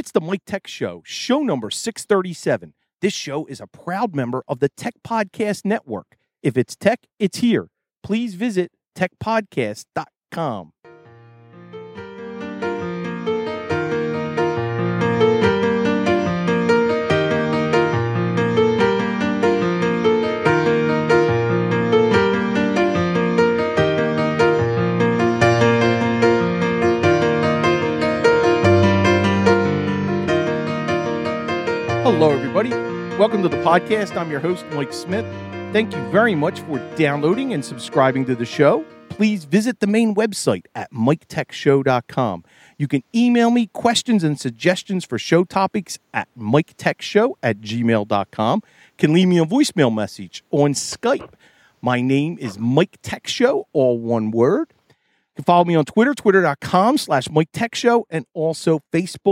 It's the Mike Tech Show, show number 637. This show is a proud member of the Tech Podcast Network. If it's tech, it's here. Please visit techpodcast.com. Hello, everybody. Welcome to the podcast. I'm your host, Mike Smith. Thank you very much for downloading and subscribing to the show. Please visit the main website at miketechshow.com. You can email me questions and suggestions for show topics at miketechshow@gmail.com. You can leave me a voicemail message on Skype. My name is Mike Tech Show, all one word. You can follow me on Twitter, twitter.com/MikeTechShow, and also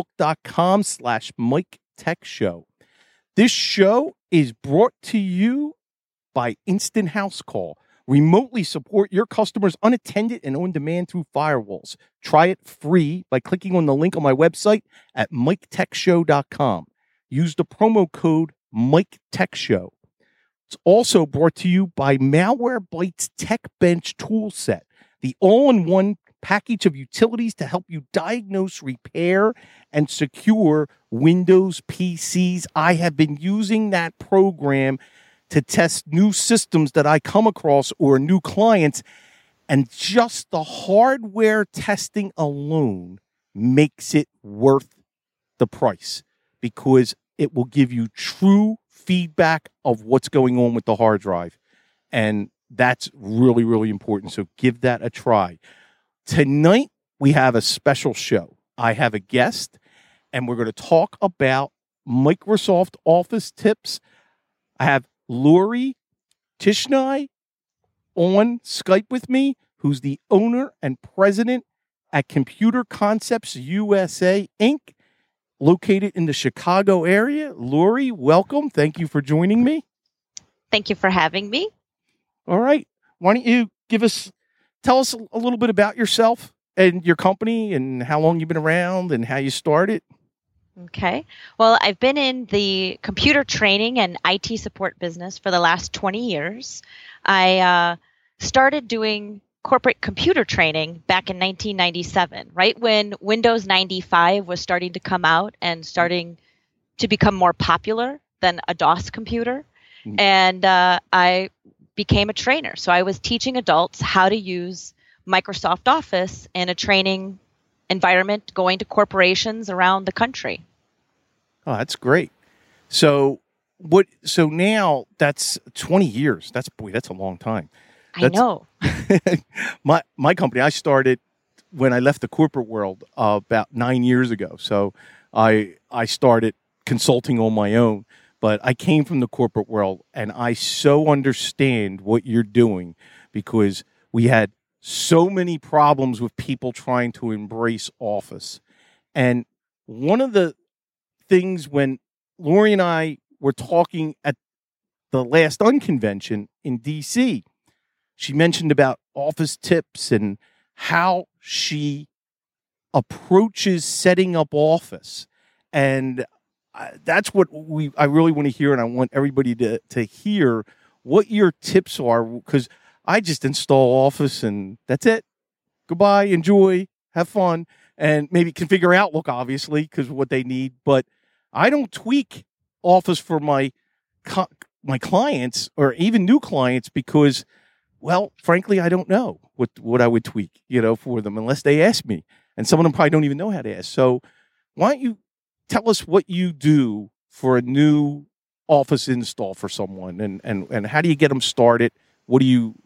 facebook.com/Mike Tech Show. This show is brought to you by Instant House Call. Remotely support your customers unattended and on demand through firewalls. Try it free by clicking on the link on my website at MikeTechShow.com. Use the promo code MikeTechShow. It's also brought to you by Malwarebytes TechBench Toolset, the all-in-one package of utilities to help you diagnose, repair, and secure Windows PCs. I have been using that program to test new systems that I come across or new clients, and just the hardware testing alone makes it worth the price because it will give you true feedback of what's going on with the hard drive. And that's really, really important. So give that a try. Tonight, we have a special show. I have a guest, and we're going to talk about Microsoft Office tips. I have Lori Tishnai on Skype with me, who's the owner and president at Computer Concepts USA, Inc., located in the Chicago area. Lori, welcome. Thank you for joining me. Thank you for having me. All right. Why don't you tell us a little bit about yourself and your company and how long you've been around and how you started. Okay. Well, I've been in the computer training and IT support business for the last 20 years. I started doing corporate computer training back in 1997, right when Windows 95 was starting to come out and starting to become more popular than a DOS computer. Mm-hmm. And I became a trainer. So I was teaching adults how to use Microsoft Office in a training environment, going to corporations around the country. Oh, that's great. So now that's 20 years. That's a long time. I know. my company, I started when I left the corporate world about 9 years ago. So I started consulting on my own. But I came from the corporate world, and I so understand what you're doing because we had so many problems with people trying to embrace Office. And one of the things when Lori and I were talking at the last Unconvention in D.C., she mentioned about Office tips and how she approaches setting up Office. And that's what I really want to hear, and I want everybody to hear what your tips are, because I just install Office and that's it. Goodbye, enjoy, have fun, and maybe configure Outlook, obviously, because of what they need. But I don't tweak Office for my clients or even new clients because, well, frankly, I don't know what I would tweak, for them unless they ask me. And some of them probably don't even know how to ask. So why don't you tell us what you do for a new Office install for someone, and how do you get them started? What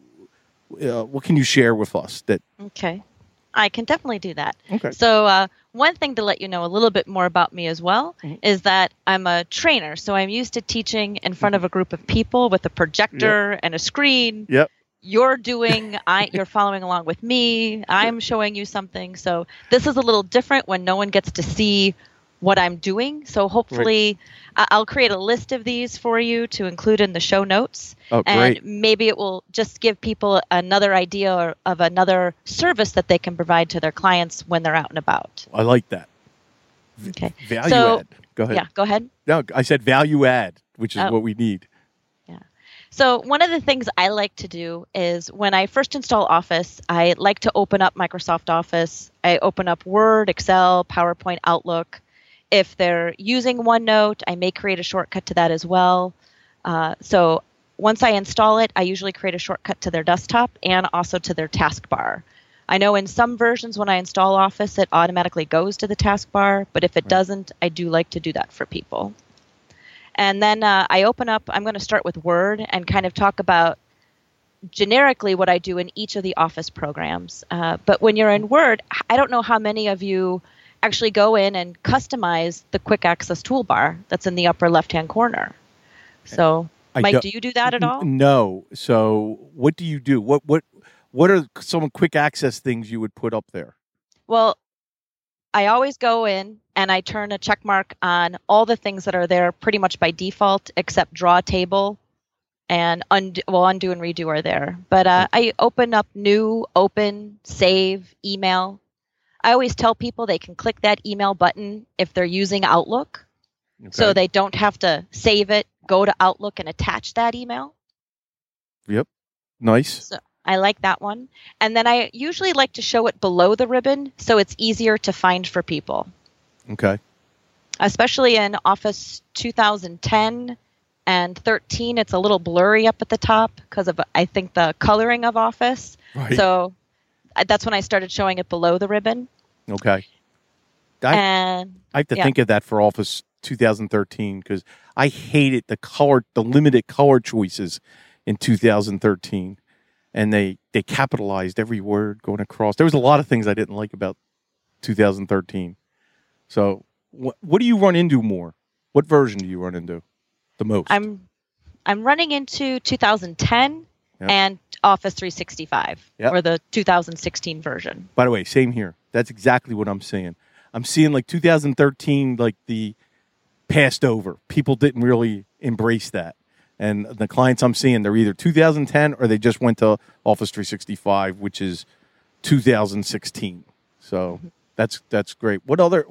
can you share with us? Okay, I can definitely do that. Okay. So one thing to let you know a little bit more about me as well is that I'm a trainer. So I'm used to teaching in front of a group of people with a projector and a screen. Yep. You're following along with me. I'm showing you something. So this is a little different when no one gets to see what I'm doing. So hopefully I'll create a list of these for you to include in the show notes. Oh, great. And maybe it will just give people another idea of another service that they can provide to their clients when they're out and about. I like that. Okay. Value So, add. Go ahead. yeah, go ahead. No, I said value add, which is Oh. what we need. Yeah. So one of the things I like to do is when I first install Office, I like to open up Microsoft Office. I open up Word, Excel, PowerPoint, Outlook. If they're using OneNote, I may create a shortcut to that as well. So once I install it, I usually create a shortcut to their desktop and also to their taskbar. I know in some versions when I install Office, it automatically goes to the taskbar, but if it doesn't, I do like to do that for people. And then I open up, I'm going to start with Word and kind of talk about generically what I do in each of the Office programs. But when you're in Word, I don't know how many of you actually go in and customize the quick access toolbar that's in the upper left-hand corner. So, Mike, do you do that at all? No. So what do you do? What are some quick access things you would put up there? Well, I always go in and I turn a check mark on all the things that are there pretty much by default, except draw table and undo and redo are there. But I open up new, open, save, email. I always tell people they can click that email button if they're using Outlook. Okay. So they don't have to save it, go to Outlook and attach that email. Yep. Nice. So I like that one. And then I usually like to show it below the ribbon so it's easier to find for people. Okay. Especially in Office 2010 and 13, it's a little blurry up at the top because of, I think, the coloring of Office. Right. So that's when I started showing it below the ribbon. Okay. I have to think of that for Office 2013 because I hated the limited color choices in 2013. And they capitalized every word going across. There was a lot of things I didn't like about 2013. So what do you run into more? What version do you run into the most? I'm running into 2010 and Office 365 or the 2016 version. By the way, same here. That's exactly what I'm seeing. I'm seeing like 2013, like the passed over. People didn't really embrace that. And the clients I'm seeing, they're either 2010 or they just went to Office 365, which is 2016. So that's great. What other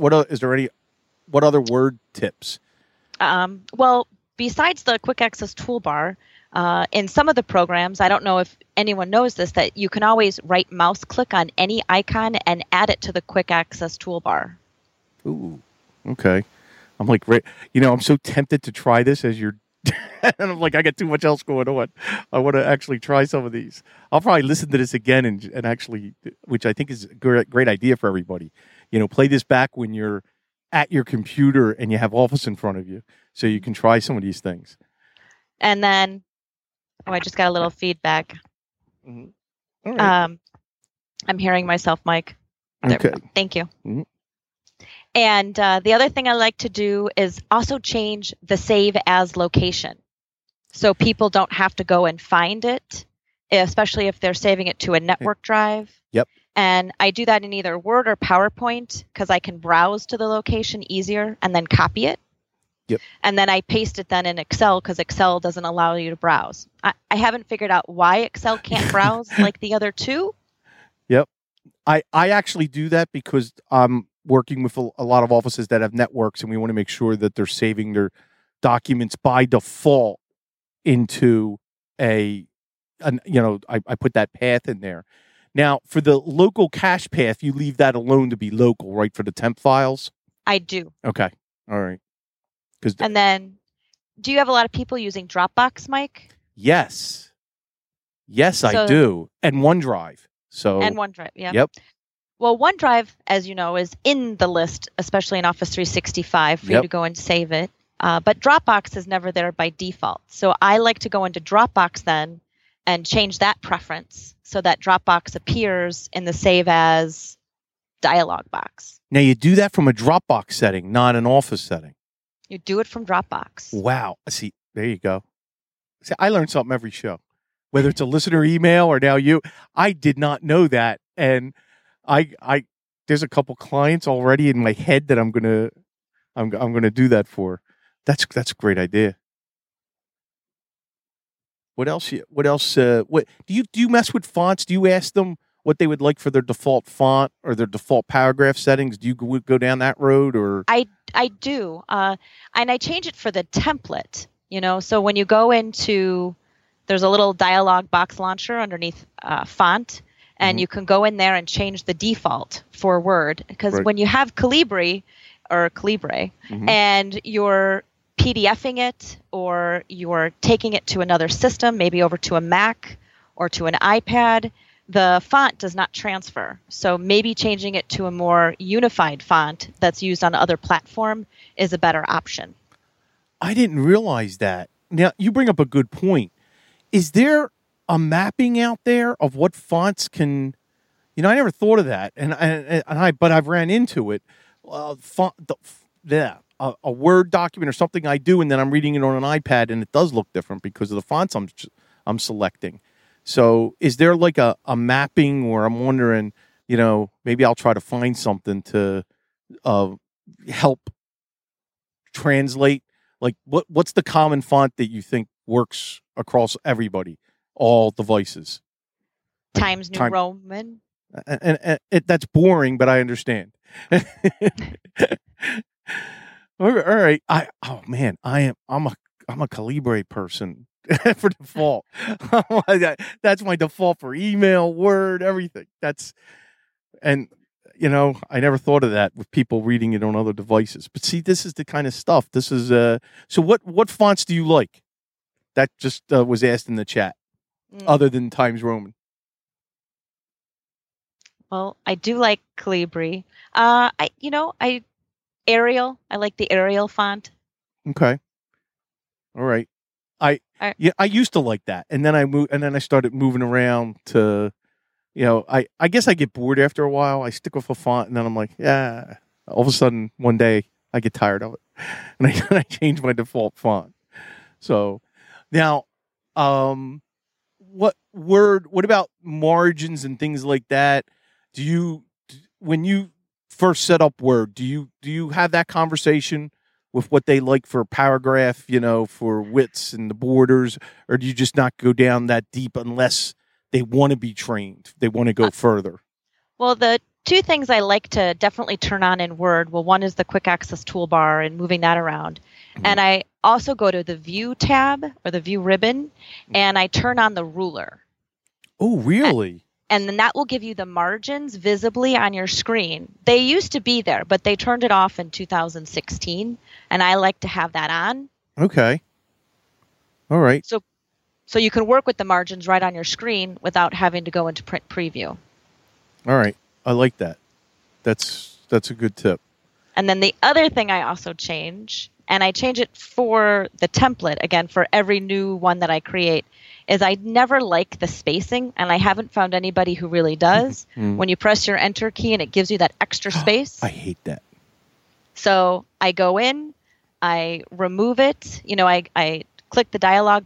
word tips? Well, besides the quick access toolbar, in some of the programs, I don't know if anyone knows this, that you can always right mouse click on any icon and add it to the quick access toolbar. Ooh, okay. I'm like, I'm so tempted to try this as you're and I'm like, I got too much else going on. I want to actually try some of these. I'll probably listen to this again and actually, which I think is a great idea for everybody. Play this back when you're at your computer and you have Office in front of you so you can try some of these things. And then, I just got a little feedback. Mm-hmm. All right. I'm hearing myself, Mike. There okay. Thank you. Mm-hmm. And the other thing I like to do is also change the save as location. So people don't have to go and find it, especially if they're saving it to a network drive. Yep. And I do that in either Word or PowerPoint because I can browse to the location easier and then copy it. Yep. And then I paste it then in Excel because Excel doesn't allow you to browse. I haven't figured out why Excel can't browse like the other two. Yep. I actually do that because I'm working with a lot of offices that have networks and we want to make sure that they're saving their documents by default into I put that path in there. Now, for the local cache path, you leave that alone to be local, right, for the temp files? I do. Okay. All right. And then, do you have a lot of people using Dropbox, Mike? Yes. Yes, I do. And OneDrive. And OneDrive, yeah. Yep. Well, OneDrive, as you know, is in the list, especially in Office 365, for you to go and save it. But Dropbox is never there by default. So I like to go into Dropbox then and change that preference so that Dropbox appears in the Save As dialog box. Now, you do that from a Dropbox setting, not an Office setting. You do it from Dropbox. Wow. See, there you go. See, I learn something every show. Whether it's a listener email or now you, I did not know that. And I there's a couple clients already in my head that I'm gonna do that for. That's a great idea. What else? What do you mess with fonts? Do you ask them what they would like for their default font or their default paragraph settings? Do you go down that road, or? I do, and I change it for the template. So when you go into, there's a little dialog box launcher underneath font, and you can go in there and change the default for Word. Because when you have Calibri or Calibre, and you're PDFing it, or you're taking it to another system, maybe over to a Mac or to an iPad, the font does not transfer. So maybe changing it to a more unified font that's used on other platform is a better option. I didn't realize that. Now, you bring up a good point. Is there a mapping out there of what fonts can, I never thought of that. But I've ran into it. A Word document or something I do, and then I'm reading it on an iPad, and it does look different because of the fonts I'm selecting. So is there like a mapping, or I'm wondering, maybe I'll try to find something to help translate. Like what's the common font that you think works across everybody, all devices? Times New Roman. And that's boring, but I understand. All right. I'm a Calibre person. For default. That's my default for email, Word, everything. I never thought of that with people reading it on other devices. But see, this is the kind of stuff. This is so what fonts do you like? That just was asked in the chat, other than Times Roman. Well, I do like Calibri. Arial. I like the Arial font. Okay. All right. I used to like that, and then I started moving around to, I guess I get bored after a while. I stick with a font, and then I'm like, yeah. All of a sudden, one day, I get tired of it, and I change my default font. So now, what about margins and things like that? When you first set up Word, do you have that conversation with what they like for paragraph, for widths and the borders, or do you just not go down that deep unless they want to be trained? They want to go further. Well, the two things I like to definitely turn on in Word, one is the quick access toolbar and moving that around. And I also go to the view tab or the view ribbon, and I turn on the ruler. Oh, really? And then that will give you the margins visibly on your screen. They used to be there, but they turned it off in 2016, and I like to have that on. Okay. All right. So you can work with the margins right on your screen without having to go into print preview. All right. I like that. That's a good tip. And then the other thing I also change, and I change it for the template, again, for every new one that I create, is I never like the spacing, and I haven't found anybody who really does. When you press your enter key and it gives you that extra space. I hate that. So I go in, I remove it. I click the dialog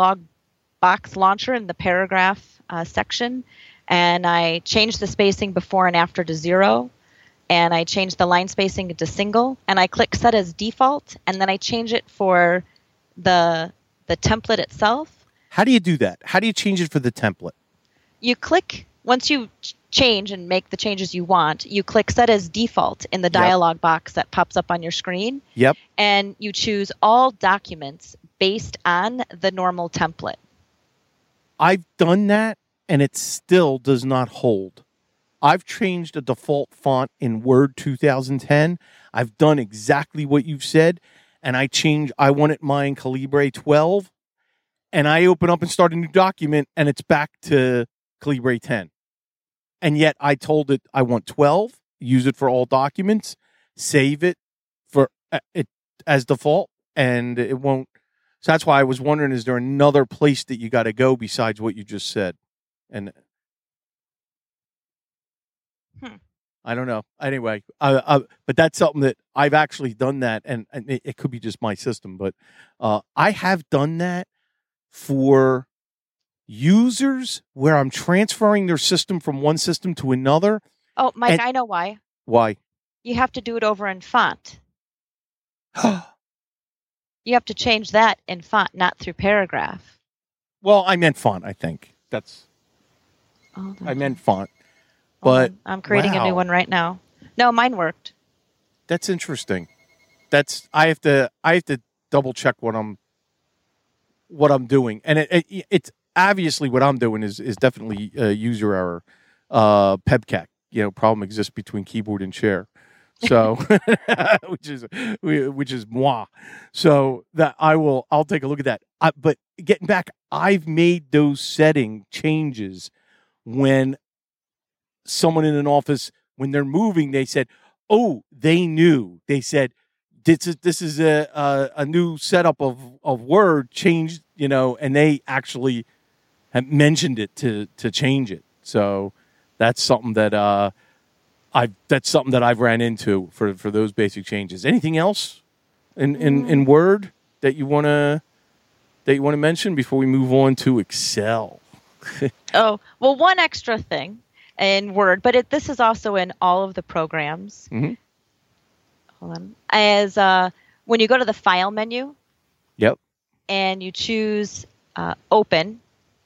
box launcher in the paragraph section, and I change the spacing before and after to 0, and I change the line spacing to single, and I click set as default, and then I change it for the template itself. How do you do that? How do you change it for the template? You click, once you change and make the changes you want, you click set as default in the dialog box that pops up on your screen. Yep. And you choose all documents based on the normal template. I've done that, and it still does not hold. I've changed a default font in Word 2010. I've done exactly what you've said, and I wanted mine Calibre 12. And I open up and start a new document, and it's back to Calibre 10. And yet I told it I want 12, use it for all documents, save it for it as default, and it won't. So that's why I was wondering, is there another place that you got to go besides what you just said? And I don't know. Anyway, but that's something that I've actually done that, and it could be just my system, but I have done that for users where I'm transferring their system from one system to another. Oh, Mike, I know why. Why? You have to do it over in font. You have to change that in font, not through paragraph. Well, I meant font, I think. I meant font. But I'm creating a new wow, one right now. No, mine worked. that's interesting. I have to double check what I'm doing, and it's obviously what I'm doing is definitely user error. PEBCAC, problem exists between keyboard and chair. So, which is moi. So that I'll take a look at that. But getting back, I've made those setting changes when someone in an office, when they're moving, they said, "Oh, they knew." They said, "This is a new setup of Word changed," and they actually have mentioned it to change it. So that's something that I've ran into for those basic changes. Anything else in Word that you want to mention before we move on to Excel? Oh, well, one extra thing in Word, but this is also in all of the programs. Mm-hmm. Hold on. As when you go to the File menu, yep, and you choose Open,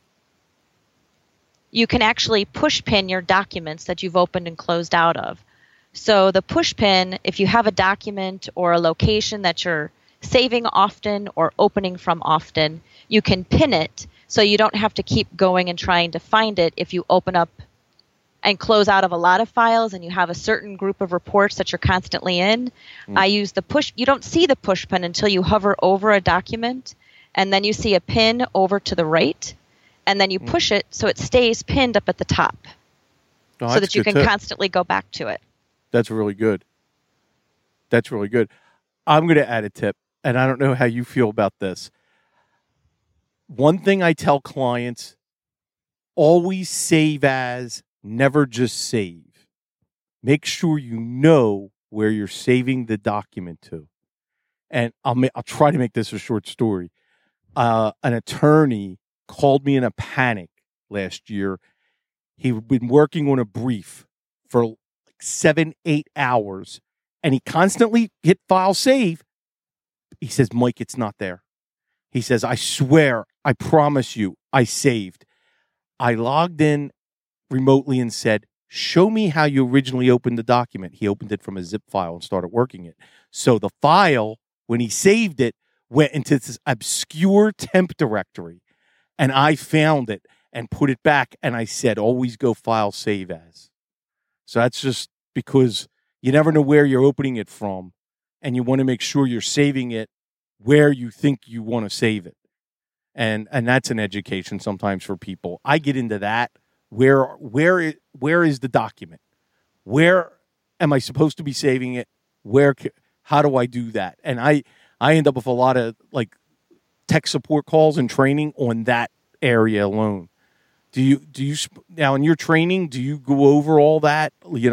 you can actually push pin your documents that you've opened and closed out of. So the push pin, if you have a document or a location that you're saving often or opening from often, you can pin it so you don't have to keep going and trying to find it if you open up and close out of a lot of files and you have a certain group of reports that you're constantly in. I use the push. You don't see the push pin until you hover over a document, and then you see a pin over to the right, and then you push it so it stays pinned up at the top so that you can constantly go back to it. That's really good. That's really good. I'm going to add a tip, and I don't know how you feel about this. One thing I tell clients, always save as, never just save. Make sure you know where you're saving the document to. And I'll try to make this a short story. An attorney called me in a panic last year. He'd been working on a brief for like 7-8 hours, and he constantly hit file save. He says, "Mike, it's not there." He says, "I swear, I promise you, I saved." I logged in remotely and said, "Show me how you originally opened the document." He opened it from a zip file and started working it. So the file, when he saved it, went into this obscure temp directory, and I found it and put it back, and I said, always go file save as. So that's just because you never know where you're opening it from, and you want to make sure you're saving it where you think you want to save it. And that's an education sometimes for people. I get into that. Where is the document? Where am I supposed to be saving it? How do I do that? And I end up with a lot of like tech support calls and training on that area alone. Do you now in your training, do you go over all that?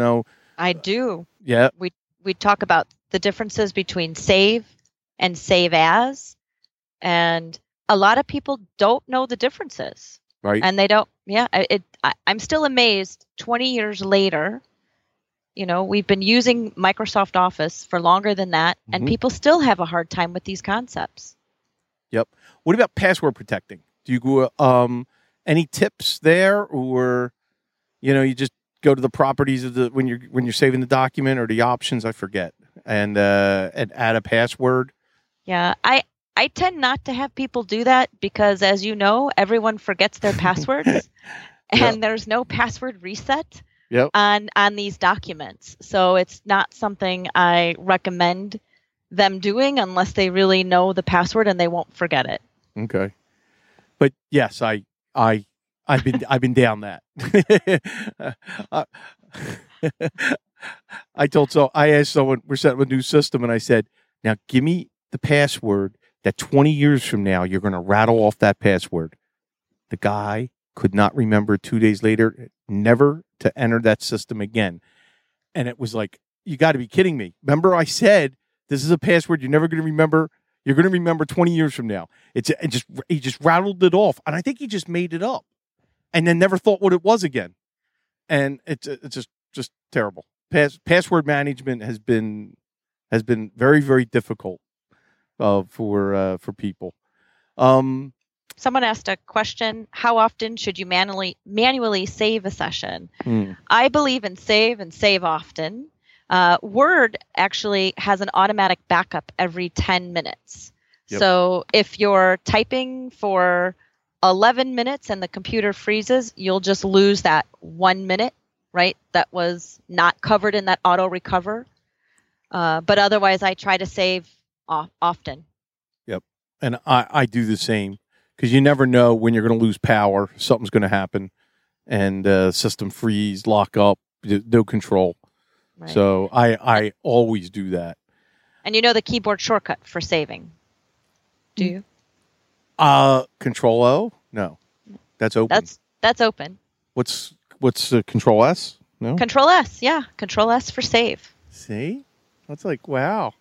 I do. Yeah. We talk about the differences between save and save as, and a lot of people don't know the differences. Right. And they don't. Yeah. I'm still amazed 20 years later. We've been using Microsoft Office for longer than that, and people still have a hard time with these concepts. Yep. What about password protecting? Do you go any tips there, or you just go to the properties of when you're saving the document, or the options, I forget, and add a password? Yeah, I tend not to have people do that because, as you know, everyone forgets their passwords, and there's no password reset on these documents. So it's not something I recommend them doing unless they really know the password and they won't forget it. Okay, but yes, I've been down that. I asked someone, we're setting up a new system, and I said, "Now give me the password that 20 years from now you're going to rattle off that password." The guy could not remember 2 days later, never to enter that system again. And it was like, you got to be kidding me. Remember I said, this is a password you're never going to remember. You're going to remember 20 years from now. He just rattled it off. And I think he just made it up and then never thought what it was again. And it's just terrible. Password management has been very, very difficult for people. Someone asked a question, how often should you manually save a session? Hmm. I believe in save and save often. Word actually has an automatic backup every 10 minutes. Yep. So if you're typing for 11 minutes and the computer freezes, you'll just lose that 1 minute, right? That was not covered in that auto recover. But otherwise, I try to save often. Yep. And I do the same because you never know when you're going to lose power. Something's going to happen and system freeze, lock up, no control. Right. So I always do that. And you know the keyboard shortcut for saving. Do you? Control O? No. That's open. That's open. What's Control S? No? Control S, yeah. Control S for save. See? That's like, wow.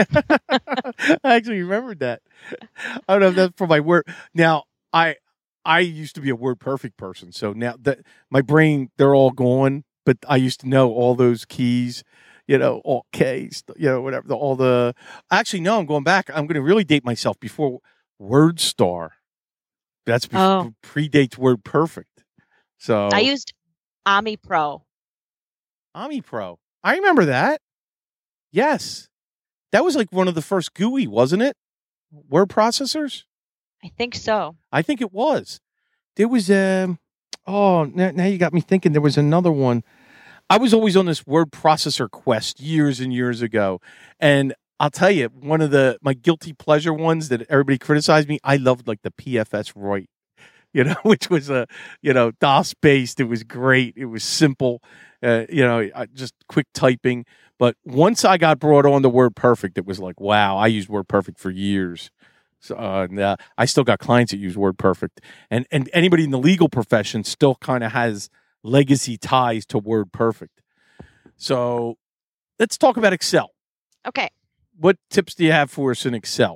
I actually remembered that. I don't know if that's from my Word. Now, I used to be a WordPerfect person, so now that my brain, they're all gone, but I used to know all those keys, all Ks, whatever, actually, no, I'm going back. I'm going to really date myself before WordStar. That's predates WordPerfect. So I used AmiPro. AmiPro. I remember that. Yes. That was like one of the first GUI, wasn't it? Word processors? I think so. I think it was. There was now you got me thinking. There was another one. I was always on this word processor quest years and years ago. And I'll tell you, one of my guilty pleasure ones that everybody criticized me, I loved like the PFS Roy, which was DOS based. It was great. It was simple, just quick typing. But once I got brought on to WordPerfect, it was like, wow, I used WordPerfect for years. So, I still got clients that use WordPerfect. And anybody in the legal profession still kind of has legacy ties to WordPerfect. So let's talk about Excel. Okay. What tips do you have for us in Excel?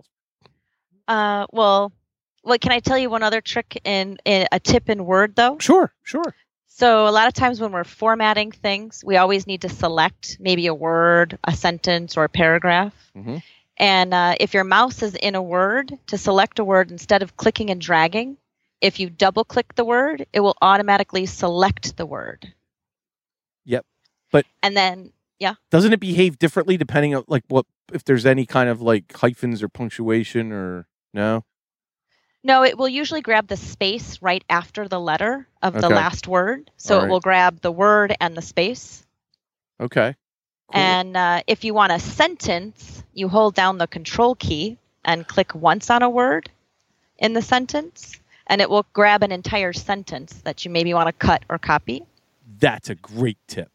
Well, can I tell you one other trick in a tip in Word, though? Sure. So a lot of times when we're formatting things, we always need to select maybe a word, a sentence, or a paragraph. Mm-hmm. And if your mouse is in a word, to select a word, instead of clicking and dragging, if you double-click the word, it will automatically select the word. Yep. And then, yeah. Doesn't it behave differently depending on if there's any kind of like hyphens or punctuation or no? No, it will usually grab the space right after the letter of the last word. So it will grab the word and the space. Okay. Cool. And if you want a sentence, you hold down the control key and click once on a word in the sentence, and it will grab an entire sentence that you maybe want to cut or copy. That's a great tip.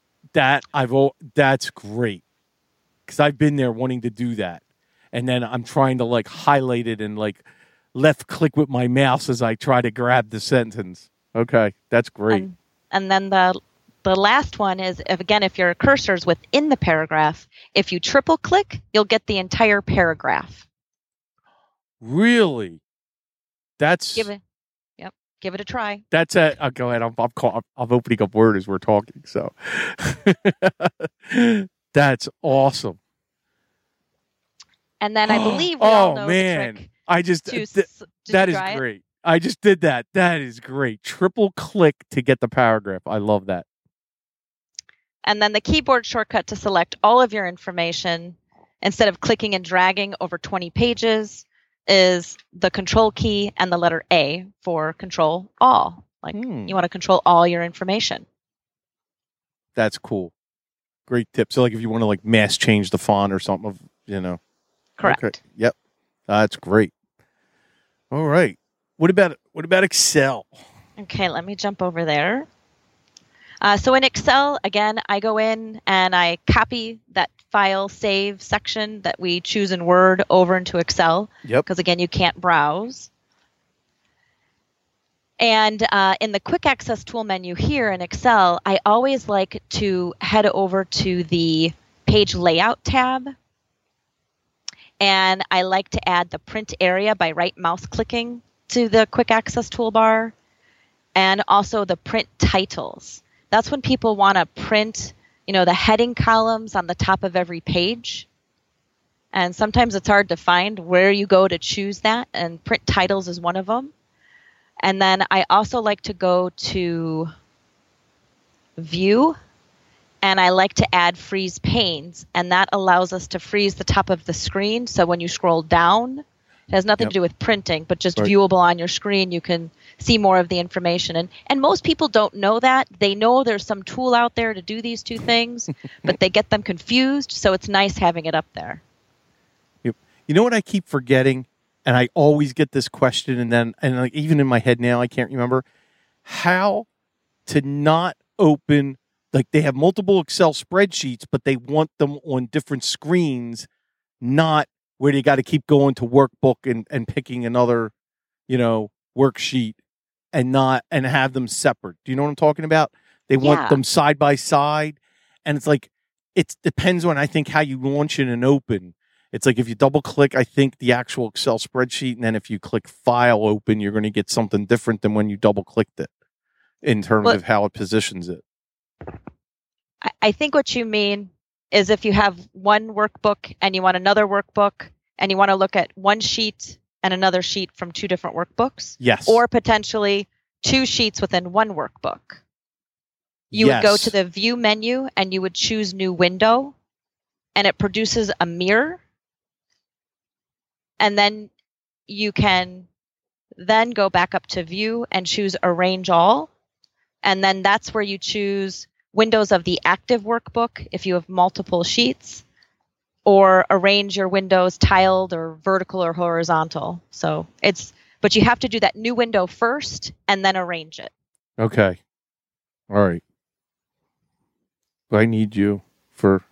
That's great. Because I've been there wanting to do that. And then I'm trying to like highlight it and like left click with my mouse as I try to grab the sentence. Okay, that's great. And then the last one is, if your cursor's within the paragraph, if you triple click, you'll get the entire paragraph. Really? That's give it a try. That's I'll go ahead. I'm opening up Word as we're talking. So that's awesome. And then I believe we all know the trick. That is great. I just did that. That is great. Triple click to get the paragraph. I love that. And then the keyboard shortcut to select all of your information instead of clicking and dragging over 20 pages is the control key and the letter A for control all. You want to control all your information. That's cool. Great tip. So if you want to mass change the font or something, Correct. Okay. Yep. That's great. All right. What about Excel? Okay, let me jump over there. So in Excel, again, I go in and I copy that file save section that we choose in Word over into Excel. Yep. Because again, you can't browse. And in the quick access tool menu here in Excel, I always like to head over to the page layout tab. And I like to add the print area by right mouse clicking to the quick access toolbar, and also the print titles. That's when people want to print, the heading columns on the top of every page. And sometimes it's hard to find where you go to choose that, and print titles is one of them. And then I also like to go to View, and I like to add freeze panes, and that allows us to freeze the top of the screen. So when you scroll down, it has nothing to do with printing, but just viewable on your screen. You can see more of the information. And most people don't know that. They know there's some tool out there to do these two things, but they get them confused. So it's nice having it up there. You know what I keep forgetting, and I always get this question, and like even in my head now, I can't remember how to not open. Like they have multiple Excel spreadsheets, but they want them on different screens, not where they got to keep going to workbook and picking another, worksheet and have them separate. Do you know what I'm talking about? They want them side by side, and it's like it depends on I think how you launch it and open. It's like if you double click, I think the actual Excel spreadsheet, and then if you click File Open, you're going to get something different than when you double clicked it in terms of how it positions it. I think what you mean is if you have one workbook and you want another workbook and you want to look at one sheet and another sheet from two different workbooks. Yes. Or potentially two sheets within one workbook. You would go to the View menu and you would choose New Window, and it produces a mirror. And then you can then go back up to View and choose Arrange All. And then that's where you choose windows of the active workbook if you have multiple sheets, or arrange your windows tiled or vertical or horizontal. But you have to do that new window first and then arrange it. Okay. All right. I need you for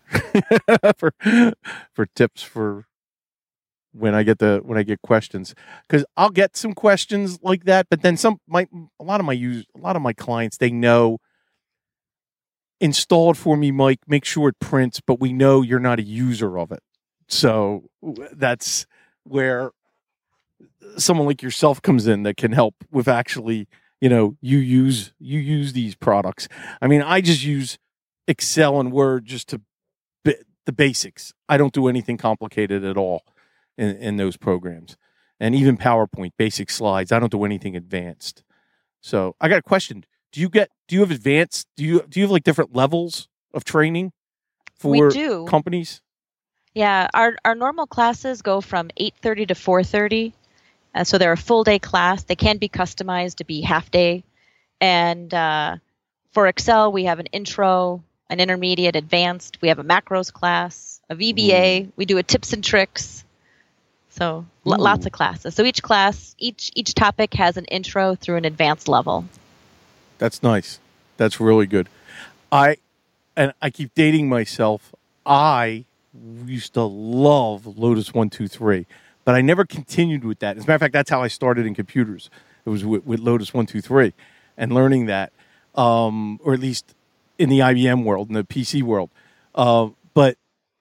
for tips for when I get questions, because I'll get some questions like that, but then a lot of my clients, they know, install it for me, Mike, make sure it prints, but we know you're not a user of it. So that's where someone like yourself comes in that can help with actually, you use these products. I mean, I just use Excel and Word just to the basics. I don't do anything complicated at all in those programs, and even PowerPoint, basic slides. I don't do anything advanced. So I got a question. Do you have advanced? Do you have like different levels of training for companies? Yeah, our normal classes go from 8:30 to 4:30. So they're a full day class. They can be customized to be half day. And for Excel, we have an intro, an intermediate, advanced. We have a macros class, a VBA. We do a tips and tricks. So lots of classes. So each class, each topic has an intro through an advanced level. That's nice. That's really good. I keep dating myself. I used to love Lotus 1-2-3, but I never continued with that. As a matter of fact, that's how I started in computers. It was with Lotus 1-2-3 and learning that, or at least in the IBM world, in the PC world. But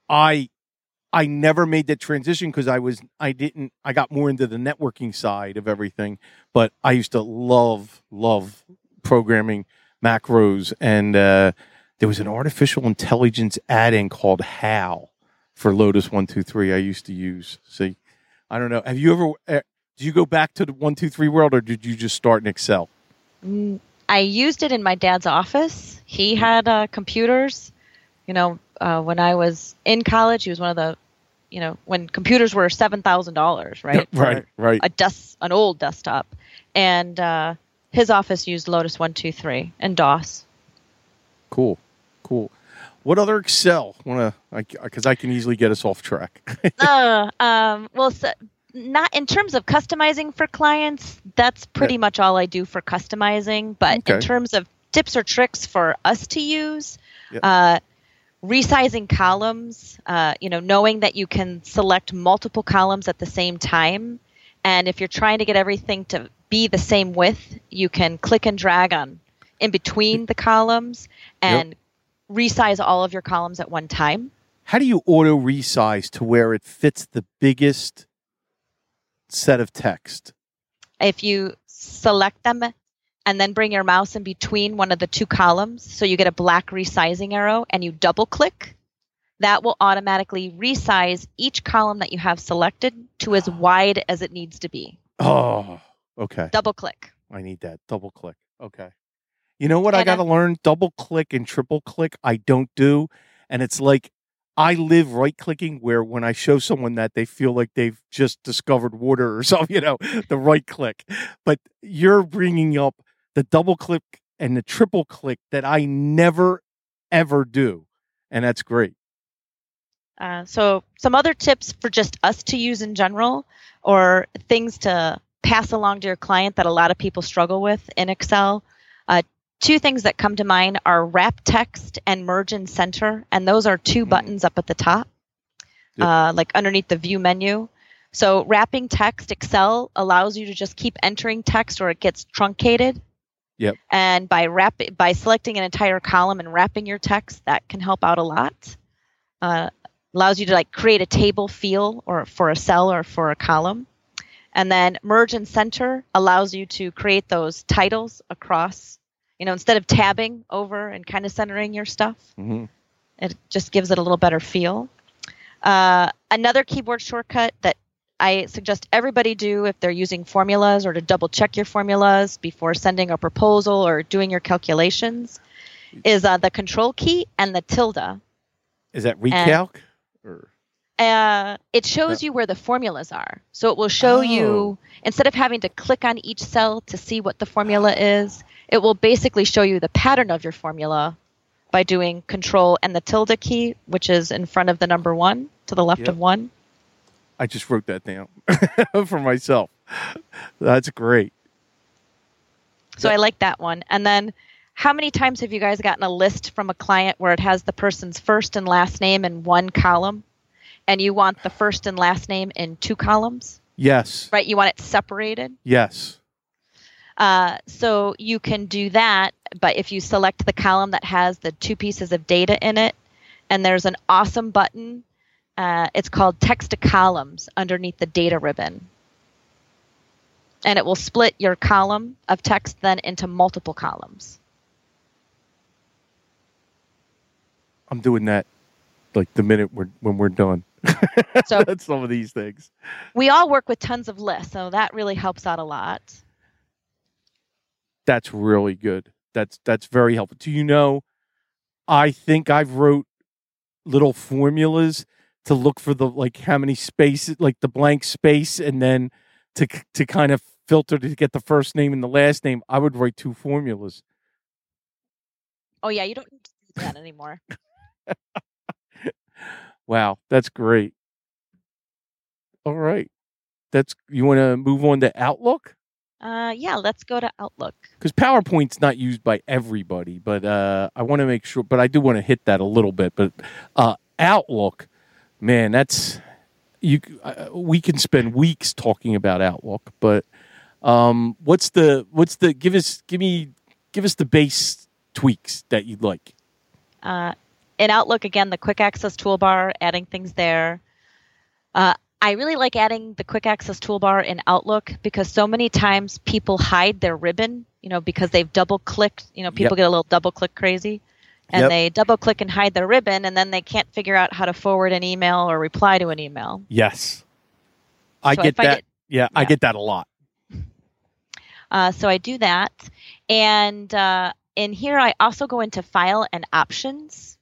I never made that transition because I got more into the networking side of everything, but I used to love programming macros, and there was an artificial intelligence add-in called HAL for Lotus 1-2-3 I used to use. See, I don't know. Have you ever, did you go back to the 1-2-3 world, or did you just start in Excel? I used it in my dad's office. He had computers. When I was in college, he was one of the, when computers were $7,000, right? Right. An old desktop. And his office used Lotus 1-2-3 and DOS. Cool. What other Excel? Because I can easily get us off track. Not in terms of customizing for clients. That's pretty much all I do for customizing. But in terms of tips or tricks for us to use, resizing columns, knowing that you can select multiple columns at the same time. And if you're trying to get everything to be the same width, you can click and drag on in between the columns and resize all of your columns at one time. How do you auto resize to where it fits the biggest set of text? If you select them and then bring your mouse in between one of the two columns, so you get a black resizing arrow, and you double click, that will automatically resize each column that you have selected to as wide as it needs to be. Oh, okay. Double click. I need that. Double click. Okay. You know what I And got to learn? Double click and triple click I don't do. And it's like I live right clicking where when I show someone that they feel like they've just discovered water or something, you know, the right click. But you're bringing up the double click and the triple click that I never, ever do. And that's great. So some other tips for just us to use in general, or things to pass along to your client that a lot of people struggle with in Excel. Two things that come to mind are wrap text and merge and center. And those are two buttons up at the top, like underneath the view menu. So wrapping text, Excel allows you to just keep entering text or it gets truncated. Yep. And by selecting an entire column and wrapping your text, that can help out a lot. Allows you to like create a table feel or for a cell or for a column. And then merge and center allows you to create those titles across, you know, instead of tabbing over and kind of centering your stuff. Mm-hmm. It just gives it a little better feel. Another keyboard shortcut that I suggest everybody do if they're using formulas or to double check your formulas before sending a proposal or doing your calculations is the control key and the tilde. Is that recalc? It shows you where the formulas are. So it will show you, instead of having to click on each cell to see what the formula is, it will basically show you the pattern of your formula by doing control and the tilde key, which is in front of the number 1 to the left of 1. I just wrote that down for myself. That's great. So I like that one. And then how many times have you guys gotten a list from a client where it has the person's first and last name in one column and you want the first and last name in 2 columns? Yes. Right? You want it separated? Yes. So you can do that, but if you select the column that has the 2 pieces of data in it, and there's an awesome button, it's called text to columns underneath the data ribbon. And it will split your column of text then into multiple columns. I'm doing that like the minute when we're done. So that's some of these things. We all work with tons of lists, so that really helps out a lot. That's really good. That's very helpful. Do you know, I think I've wrote little formulas to look for the, like, how many spaces, like the blank space, and then to kind of filter to get the first name and the last name. I would write 2 formulas. Oh yeah, you don't need to do that anymore. Wow, that's great. All right. You want to move on to Outlook? Yeah, let's go to Outlook. Because PowerPoint's not used by everybody, but I want to make sure, but I do want to hit that a little bit. But Outlook, man, we can spend weeks talking about Outlook, but give us the base tweaks that you'd like. In Outlook, again, the quick access toolbar, adding things there. I really like adding the quick access toolbar in Outlook because so many times people hide their ribbon, because they've double clicked, people get a little double click crazy and they double click and hide their ribbon and then they can't figure out how to forward an email or reply to an email. Yes. I get that. I get that a lot. So I do that. And in here, I also go into File and Options.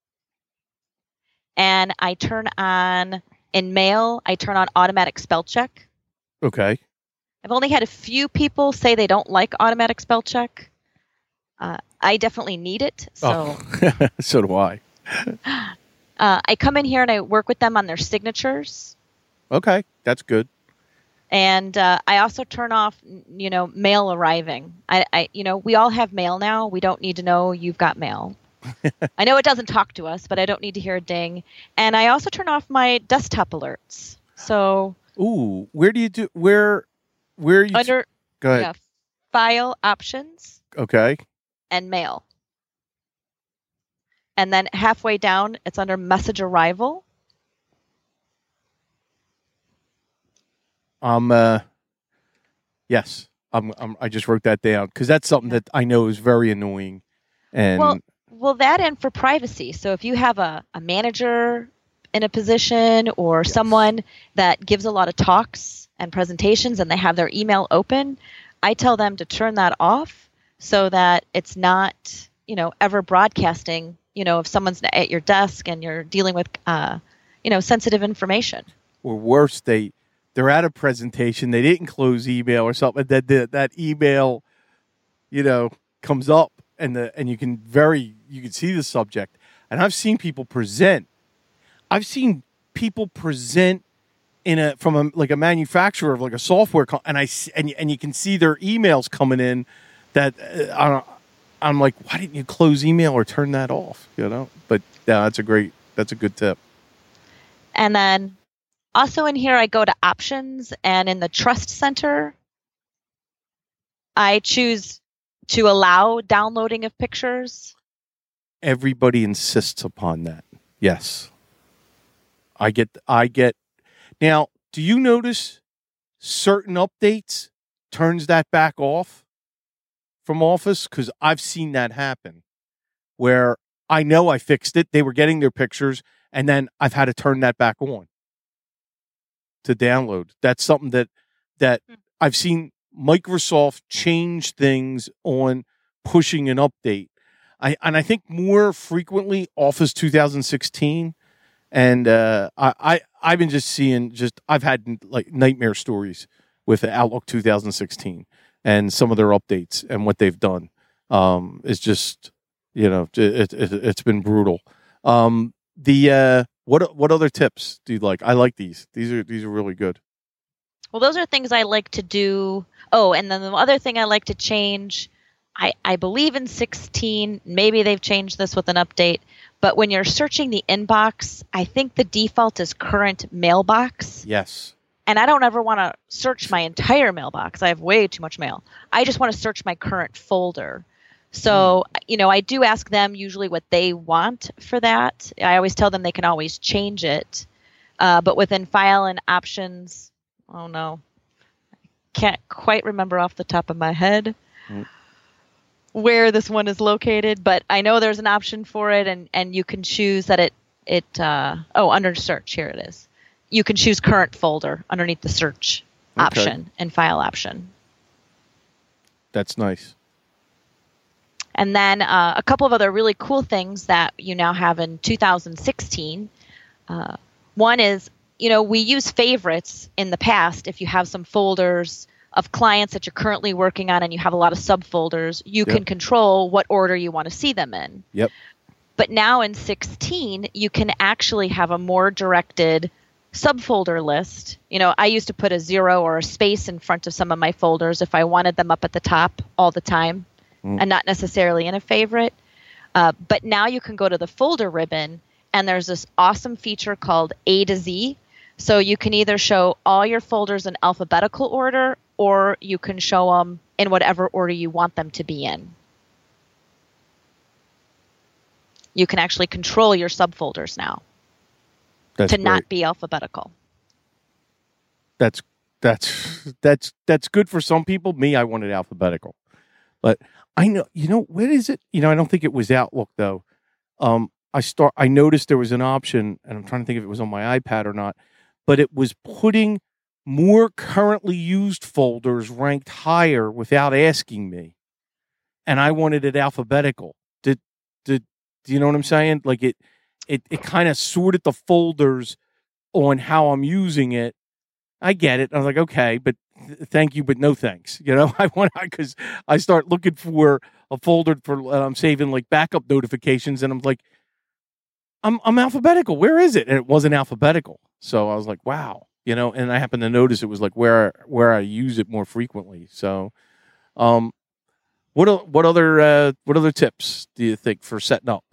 And I turn on, in Mail, I turn on automatic spell check. Okay. I've only had a few people say they don't like automatic spell check. I definitely need it. So, so do I. I come in here and I work with them on their signatures. Okay, that's good. And I also turn off, mail arriving. We all have mail now. We don't need to know you've got mail. I know it doesn't talk to us, but I don't need to hear a ding. And I also turn off my desktop alerts. So, where do you do where are you under? Go ahead. File, Options. Okay. And Mail. And then halfway down, it's under Message Arrival. Yes. I just wrote that down because that's something that I know is very annoying. And Well, that and for privacy. So if you have a manager in a position or Yes. someone that gives a lot of talks and presentations and they have their email open, I tell them to turn that off so that it's not, ever broadcasting, if someone's at your desk and you're dealing with, sensitive information. Or worse, they're at a presentation, they didn't close email or something, that email, comes up and you can see the subject. And I've seen people present. I've seen people present from a manufacturer of like a software and you can see their emails coming in that I'm like, why didn't you close email or turn that off? But yeah, that's a good tip. And then also in here, I go to options, and in the trust center, I choose to allow downloading of pictures. Everybody insists upon that. Yes. I get now, do you notice certain updates turns that back off from Office? Because I've seen that happen where I know I fixed it. They were getting their pictures, and then I've had to turn that back on to download. That's something that I've seen Microsoft change things on pushing an update. I think more frequently Office 2016. And I've been just seeing I've had like nightmare stories with Outlook 2016 and some of their updates and what they've done. It's just, it's been brutal. What other tips do you like? I like these. These are really good. Well, those are things I like to do. Oh, and then the other thing I like to change, I believe in 16, maybe they've changed this with an update, but when you're searching the inbox, I think the default is current mailbox. Yes. And I don't ever want to search my entire mailbox. I have way too much mail. I just want to search my current folder. So, I do ask them usually what they want for that. I always tell them they can always change it. But within file and options, oh no, I can't quite remember off the top of my head where this one is located, but I know there's an option for it, and you can choose that under search, here it is. You can choose current folder underneath the search option and file option. That's nice. And then a couple of other really cool things that you now have in 2016. One is, we use favorites in the past. If you have some folders of clients that you're currently working on and you have a lot of subfolders, you can control what order you want to see them in. Yep. But now in 16, you can actually have a more directed subfolder list. I used to put a 0 or a space in front of some of my folders if I wanted them up at the top all the time and not necessarily in a favorite. But now you can go to the folder ribbon, and there's this awesome feature called A to Z. So you can either show all your folders in alphabetical order, or you can show them in whatever order you want them to be in. You can actually control your subfolders now to not be alphabetical. That's good for some people. Me, I wanted alphabetical, but I know, what is it? I don't think it was Outlook though. I noticed there was an option, and I'm trying to think if it was on my iPad or not, but it was putting more currently used folders ranked higher without asking me. And I wanted it alphabetical. Do you know what I'm saying? Like it kind of sorted the folders on how I'm using it. I get it. I was like, okay, but thank you, but no thanks. I want, because I start looking for a folder for I'm saving like backup notifications, and I'm like, I'm alphabetical. Where is it? And it wasn't alphabetical. So I was like, wow, and I happened to notice it was like where I use it more frequently. So, what other tips do you think for setting up?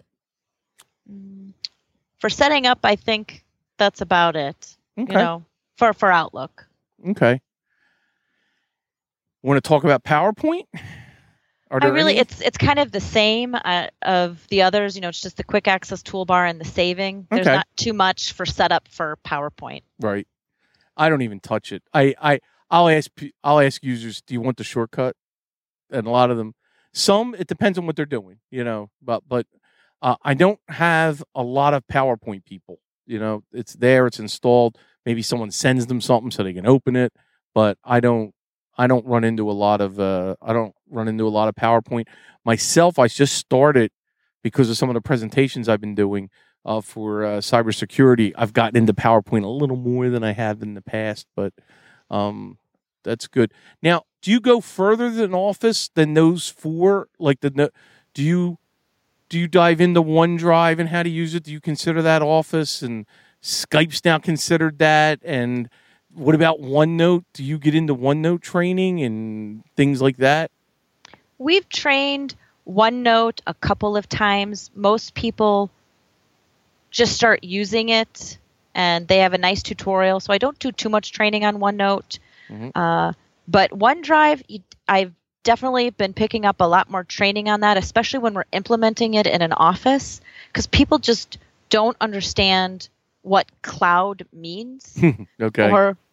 For setting up, I think that's about it. Okay. For Outlook. Okay. Want to talk about PowerPoint? It's kind of the same of the others. It's just the quick access toolbar and the saving. There's not too much for setup for PowerPoint. Right. I don't even touch it. I'll ask users, do you want the shortcut? And a lot of them, it depends on what they're doing, but I don't have a lot of PowerPoint people. You know, it's there, it's installed. Maybe someone sends them something so they can open it, but I don't run into a lot of PowerPoint myself. I just started because of some of the presentations I've been doing for cybersecurity. I've gotten into PowerPoint a little more than I have in the past, but that's good. Now, do you go further than Office than those four? Like do you dive into OneDrive and how to use it? Do you consider that Office, and Skype's now considered that? And what about OneNote? Do you get into OneNote training and things like that? We've trained OneNote a couple of times. Most people just start using it, and they have a nice tutorial. So I don't do too much training on OneNote. Mm-hmm. But OneDrive, I've definitely been picking up a lot more training on that, especially when we're implementing it in an office, because people just don't understand what cloud means. Okay.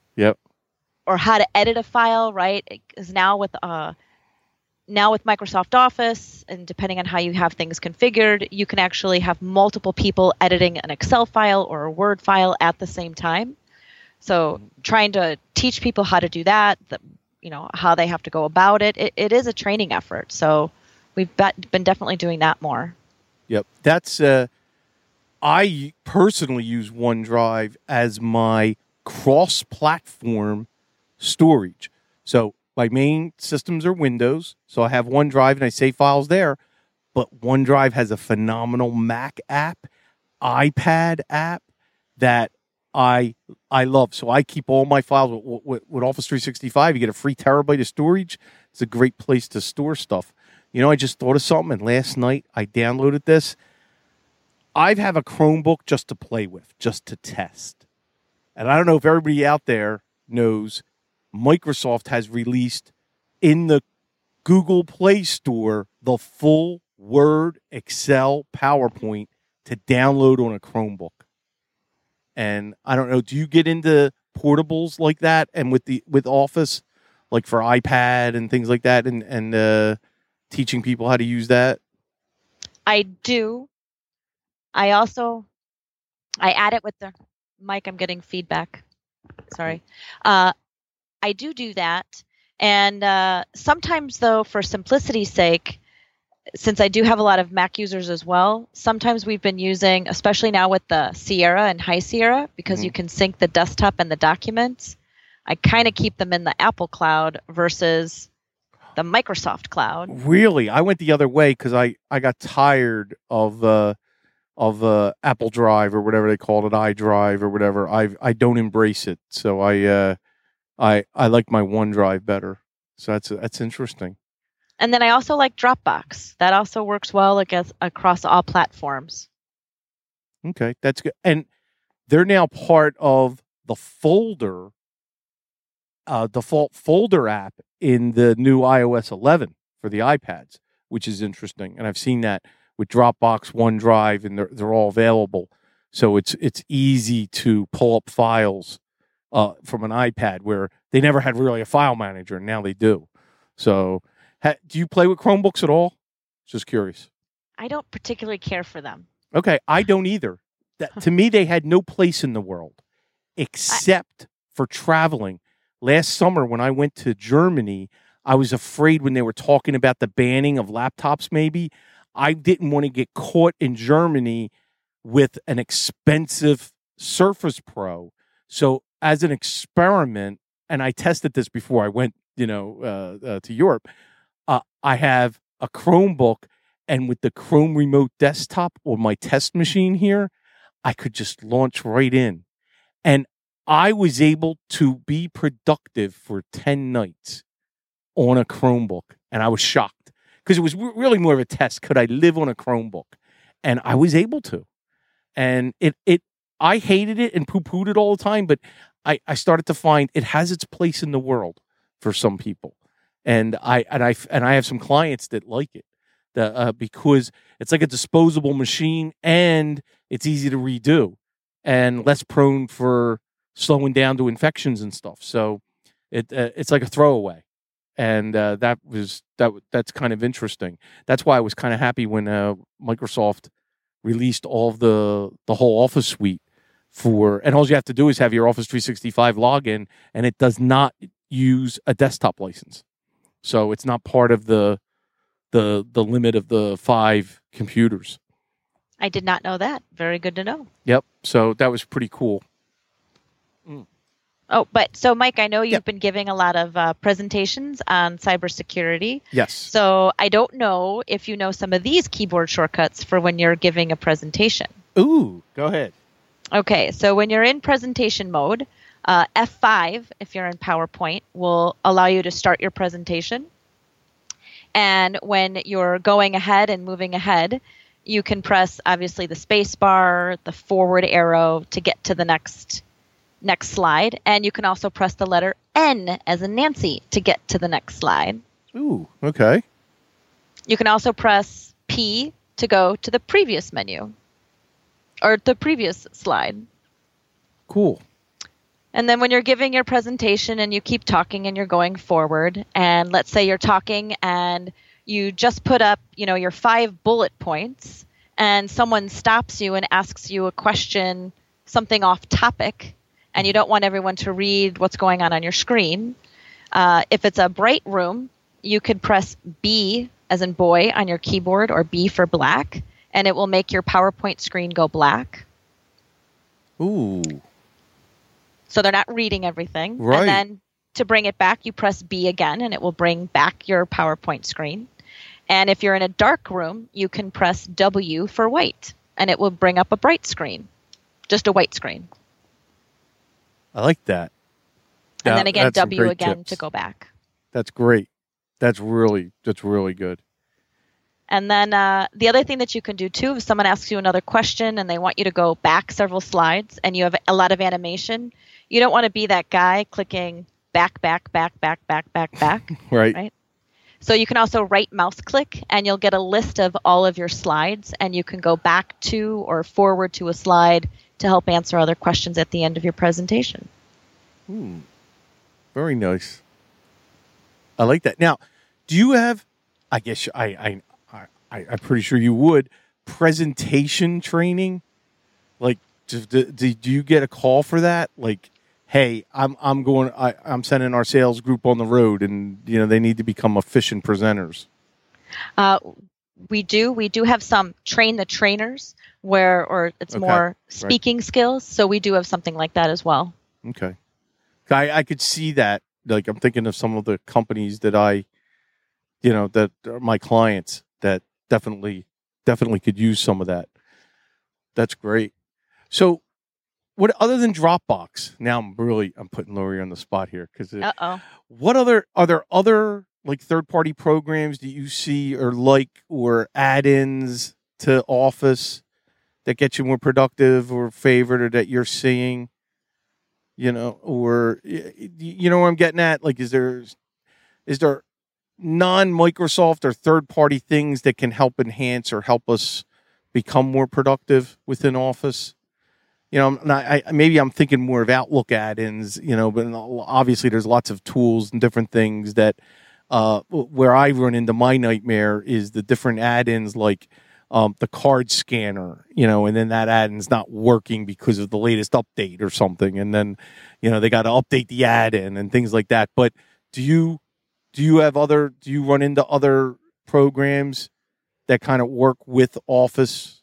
Or how to edit a file, right? Because now with Microsoft Office, and depending on how you have things configured, you can actually have multiple people editing an Excel file or a Word file at the same time. So trying to teach people how to do that, how they have to go about it, it is a training effort. So we've been definitely doing that more. Yep. That's I personally use OneDrive as my cross-platform storage. So my main systems are Windows, so I have OneDrive and I save files there. But OneDrive has a phenomenal Mac app, iPad app that I love. So I keep all my files with Office 365. You get a free terabyte of storage. It's a great place to store stuff. You know, I just thought of something, and last night I downloaded this. I have a Chromebook just to play with, just to test. And I don't know if everybody out there knows, Microsoft has released in the Google Play Store the full Word, Excel, PowerPoint to download on a Chromebook. And I don't know, do you get into portables like that, and with Office, like for iPad and things like that, and teaching people how to use that? I do. I add it with the Mike. I'm getting feedback. Sorry. I do that. And sometimes, though, for simplicity's sake, since I do have a lot of Mac users as well, sometimes we've been using, especially now with the Sierra and High Sierra, because you can sync the desktop and the documents, I kind of keep them in the Apple cloud versus the Microsoft cloud. Really? I went the other way because I got tired of Apple Drive or whatever they call it, iDrive or whatever. I don't embrace it. So I like my OneDrive better. So that's interesting. And then I also like Dropbox. That also works well across all platforms. Okay, that's good. And they're now part of the folder, default folder app in the new iOS 11 for the iPads, which is interesting. And I've seen that with Dropbox, OneDrive, and they're all available. So it's easy to pull up files from an iPad where they never had really a file manager, and now they do. So do you play with Chromebooks at all? Just curious. I don't particularly care for them. Okay, I don't either. To me, they had no place in the world except for traveling. Last summer when I went to Germany, I was afraid when they were talking about the banning of laptops maybe. I didn't want to get caught in Germany with an expensive Surface Pro. So as an experiment, and I tested this before I went, to Europe, I have a Chromebook, and with the Chrome Remote Desktop or my test machine here, I could just launch right in. And I was able to be productive for 10 nights on a Chromebook, and I was shocked because it was really more of a test. Could I live on a Chromebook? And I was able to. And I hated it and poo-pooed it all the time, but I started to find it has its place in the world for some people. And I have some clients that like it because it's like a disposable machine and it's easy to redo and less prone for slowing down to infections and stuff. So it's like a throwaway, and that's kind of interesting. That's why I was kind of happy when Microsoft released all of the whole Office suite and all you have to do is have your Office 365 login, and it does not use a desktop license. So it's not part of the limit of the 5 computers. I did not know that. Very good to know. Yep. So that was pretty cool. Oh, but so Mike, I know you've been giving a lot of presentations on cybersecurity. Yes. So I don't know if you know some of these keyboard shortcuts for when you're giving a presentation. Ooh, go ahead. Okay, so when you're in presentation mode, F5, if you're in PowerPoint, will allow you to start your presentation. And when you're going ahead and moving ahead, you can press, obviously, the space bar, the forward arrow to get to the next slide. And you can also press the letter N as in Nancy to get to the next slide. Ooh, okay. You can also press P to go to the previous menu or the previous slide. Cool. And then when you're giving your presentation and you keep talking and you're going forward, and let's say you're talking and you just put up, your 5 bullet points, and someone stops you and asks you a question, something off topic, and you don't want everyone to read what's going on your screen. If it's a bright room, you could press B as in boy on your keyboard, or B for black, and it will make your PowerPoint screen go black. Ooh. So they're not reading everything. Right. And then to bring it back, you press B again, and it will bring back your PowerPoint screen. And if you're in a dark room, you can press W for white, and it will bring up a bright screen, just a white screen. I like that. And then again, W again tips to go back. That's great. That's really good. And then the other thing that you can do, too, if someone asks you another question and they want you to go back several slides and you have a lot of animation, you don't want to be that guy clicking back. Right. So you can also right mouse click, and you'll get a list of all of your slides, and you can go back to or forward to a slide to help answer other questions at the end of your presentation. Very nice. I like that. Now, do you have, I guess I'm pretty sure you would, presentation training? Like, do you get a call for that? Like, hey, I'm sending our sales group on the road, and they need to become efficient presenters. We do have some train the trainers or it's more speaking skills. So we do have something like that as well. Okay. I could see that. Like, I'm thinking of some of the companies that that are my clients that definitely could use some of that. That's great. So, what other than Dropbox? Now I'm putting Lori on the spot here because are there other like third-party programs that you see or add-ins to Office that get you more productive or favorite, or that you're seeing? Or where I'm getting at? Like, is there non-Microsoft or third-party things that can help enhance or help us become more productive within Office? Maybe I'm thinking more of Outlook add-ins, but obviously there's lots of tools and different things that where I run into my nightmare is the different add-ins like the card scanner, and then that add-in's not working because of the latest update or something. And then, they got to update the add-in and things like that. But do you run into other programs that kind of work with Office?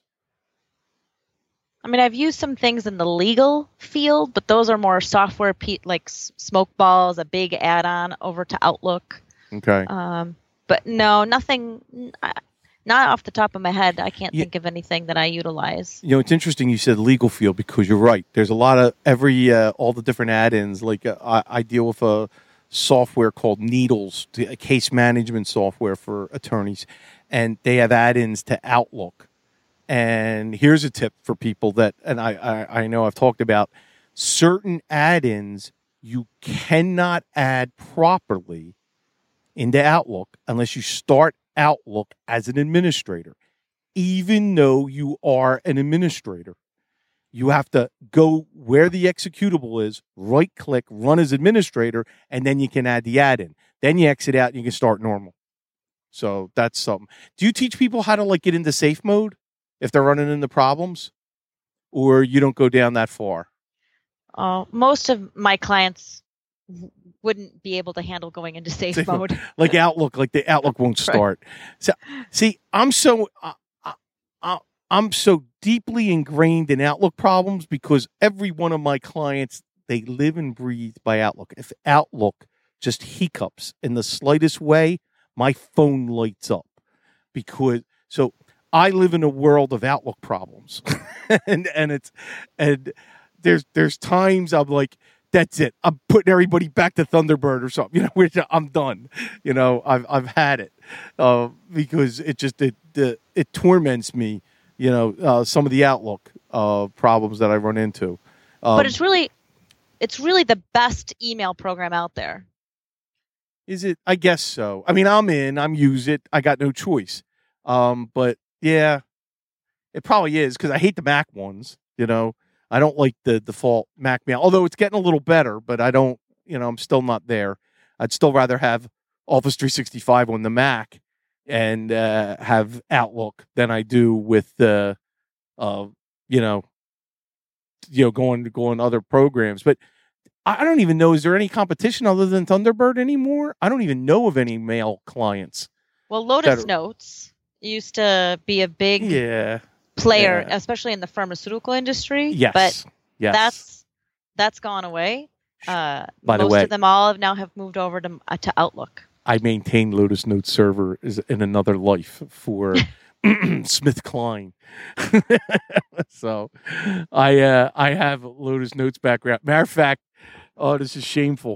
I mean, I've used some things in the legal field, but those are more software, like Smokeballs, a big add-on over to Outlook. Okay. But no, nothing, not off the top of my head. I can't think of anything that I utilize. It's interesting you said legal field, because you're right. There's a lot of all the different add-ins. Like I deal with a software called Needles, a case management software for attorneys, and they have add-ins to Outlook. And here's a tip for people that, and I know I've talked about, certain add-ins you cannot add properly into Outlook unless you start Outlook as an administrator. Even though you are an administrator, you have to go where the executable is, right-click, run as administrator, and then you can add the add-in. Then you exit out and you can start normal. So that's something. Do you teach people how to get into safe mode if they're running into problems, or you don't go down that far? Most of my clients wouldn't be able to handle going into safe mode. Like Outlook, like the Outlook won't start. Right. So, see, I'm so deeply ingrained in Outlook problems because every one of my clients, they live and breathe by Outlook. If Outlook just hiccups in the slightest way, my phone lights up. So I live in a world of Outlook problems, and there's times I'm like, that's it. I'm putting everybody back to Thunderbird or something. I'm done. I've had it because it torments me. Some of the Outlook problems that I run into. But it's really the best email program out there. Is it? I guess so. I mean, I'm use it. I got no choice. But yeah, it probably is because I hate the Mac ones. I don't like the default Mac mail, although it's getting a little better, but I don't, I'm still not there. I'd still rather have Office 365 on the Mac and have Outlook than I do with going other programs. But I don't even know, is there any competition other than Thunderbird anymore? I don't even know of any mail clients. Well, Lotus Notes used to be a big player, especially in the pharmaceutical industry. Yes. But yes. that's gone away. By the way, most of them all have moved over to Outlook. I maintain Lotus Notes server in another life for SmithKline. So I have Lotus Notes background. Matter of fact, this is shameful.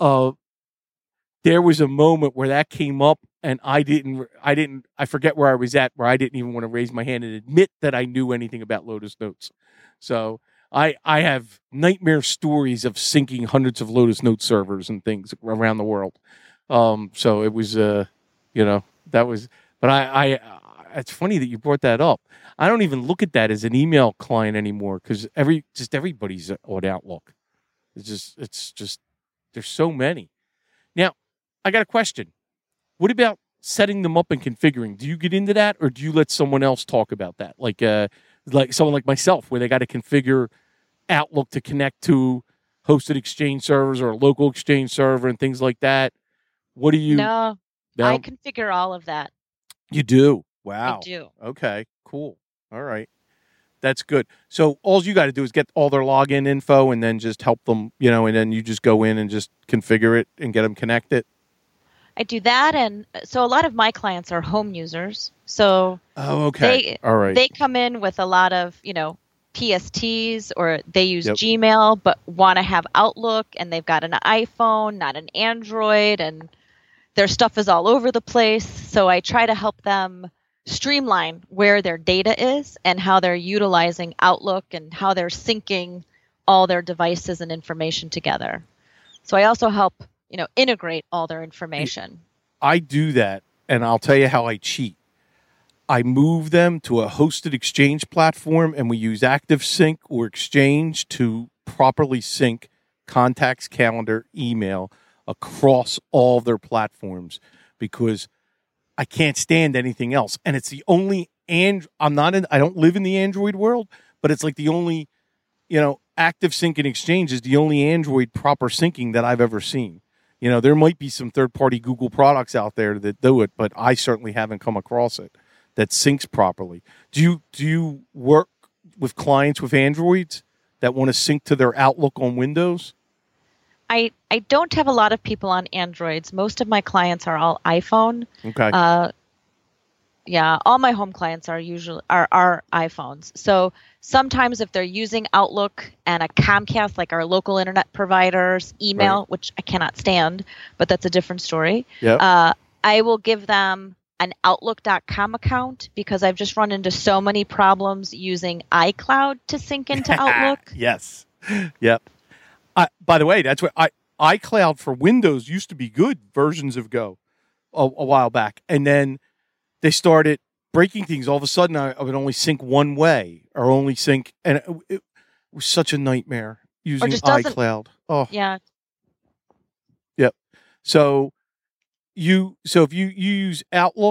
There was a moment where that came up and I forget where I was at, where I didn't even want to raise my hand and admit that I knew anything about Lotus Notes. So I have nightmare stories of syncing hundreds of Lotus Notes servers and things around the world. So it was, that was, but it's funny that you brought that up. I don't even look at that as an email client anymore because everybody's on Outlook. It's just, there's so many. Now, I got a question. What about setting them up and configuring? Do you get into that, or do you let someone else talk about that? Like someone like myself, where they got to configure Outlook to connect to hosted Exchange servers or a local Exchange server and things like that. What do you? No, I configure all of that. You do? Wow. I do. Okay, cool. All right. That's good. So all you got to do is get all their login info and then just help them, and then you just go in and just configure it and get them connected. I do that, and so a lot of my clients are home users. So okay. All right. They come in with a lot of, PSTs, or they use Gmail but want to have Outlook, and they've got an iPhone, not an Android, and their stuff is all over the place. So I try to help them streamline where their data is and how they're utilizing Outlook and how they're syncing all their devices and information together. So I also help, integrate all their information. I do that, and I'll tell you how I cheat. I move them to a hosted Exchange platform, and we use ActiveSync or Exchange to properly sync contacts, calendar, email across all of their platforms, because I can't stand anything else. And it's the only I don't live in the Android world, but it's like the only, ActiveSync and Exchange is the only Android proper syncing that I've ever seen. There might be some third-party Google products out there that do it, but I certainly haven't come across it that syncs properly. Do you work with clients with Androids that want to sync to their Outlook on Windows? I don't have a lot of people on Androids. Most of my clients are all iPhone. Okay. All my home clients are iPhones. So sometimes if they're using Outlook and a Comcast, like our local internet provider's email, which I cannot stand, but that's a different story. Yep. I will give them an Outlook.com account, because I've just run into so many problems using iCloud to sync into Outlook. Yes. Yep. By the way, that's what iCloud for Windows used to be good versions ago, a while back. And then they started breaking things. All of a sudden, I would only sync one way, or only sync. And it was such a nightmare using iCloud. Oh, yeah. Yep. So if you use Outlook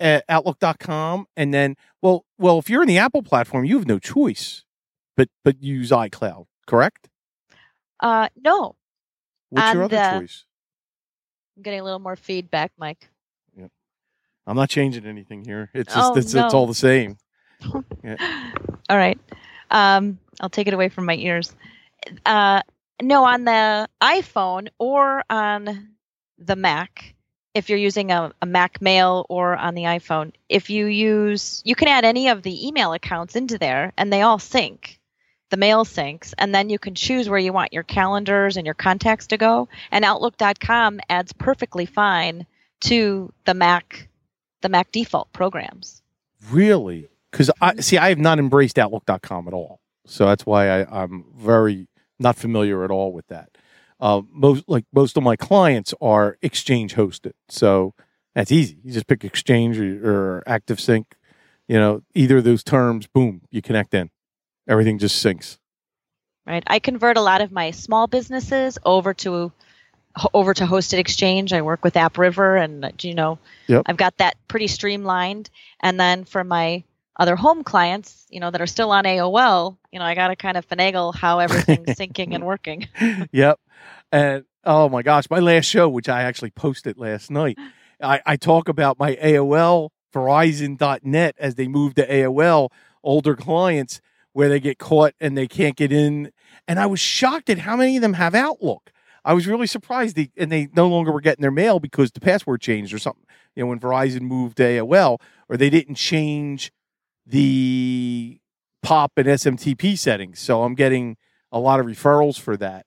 Outlook.com, and then well, if you're in the Apple platform, you have no choice, but use iCloud, correct? No. What's your other choice? I'm getting a little more feedback, Mike. Yeah. I'm not changing anything here. It's just it's all the same. Yeah. All right. I'll take it away from my ears. No, on the iPhone or on the Mac, if you're using a Mac Mail or on the iPhone, you can add any of the email accounts into there and they all sync. The mail syncs, and then you can choose where you want your calendars and your contacts to go. And Outlook.com adds perfectly fine to the Mac default programs. Really? Because I have not embraced Outlook.com at all. So that's why I'm very not familiar at all with that. Most of my clients are Exchange hosted. So that's easy. You just pick Exchange or ActiveSync. Either of those terms, boom, you connect in. Everything just syncs. Right. I convert a lot of my small businesses over to hosted Exchange. I work with AppRiver, and yep. I've got that pretty streamlined. And then for my other home clients, that are still on AOL, I got to kind of finagle how everything's syncing and working. Yep. And oh my gosh, my last show, which I actually posted last night, I talk about my AOL Verizon.net as they move to AOL, older clients where they get caught and they can't get in. And I was shocked at how many of them have Outlook. I was really surprised. They no longer were getting their mail because the password changed or something. When Verizon moved to AOL, or they didn't change the POP and SMTP settings. So I'm getting a lot of referrals for that.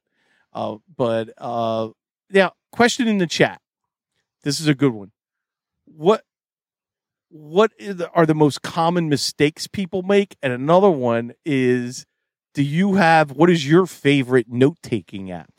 Yeah, question in the chat. This is a good one. What are the most common mistakes people make? And another one is, what is your favorite note-taking app?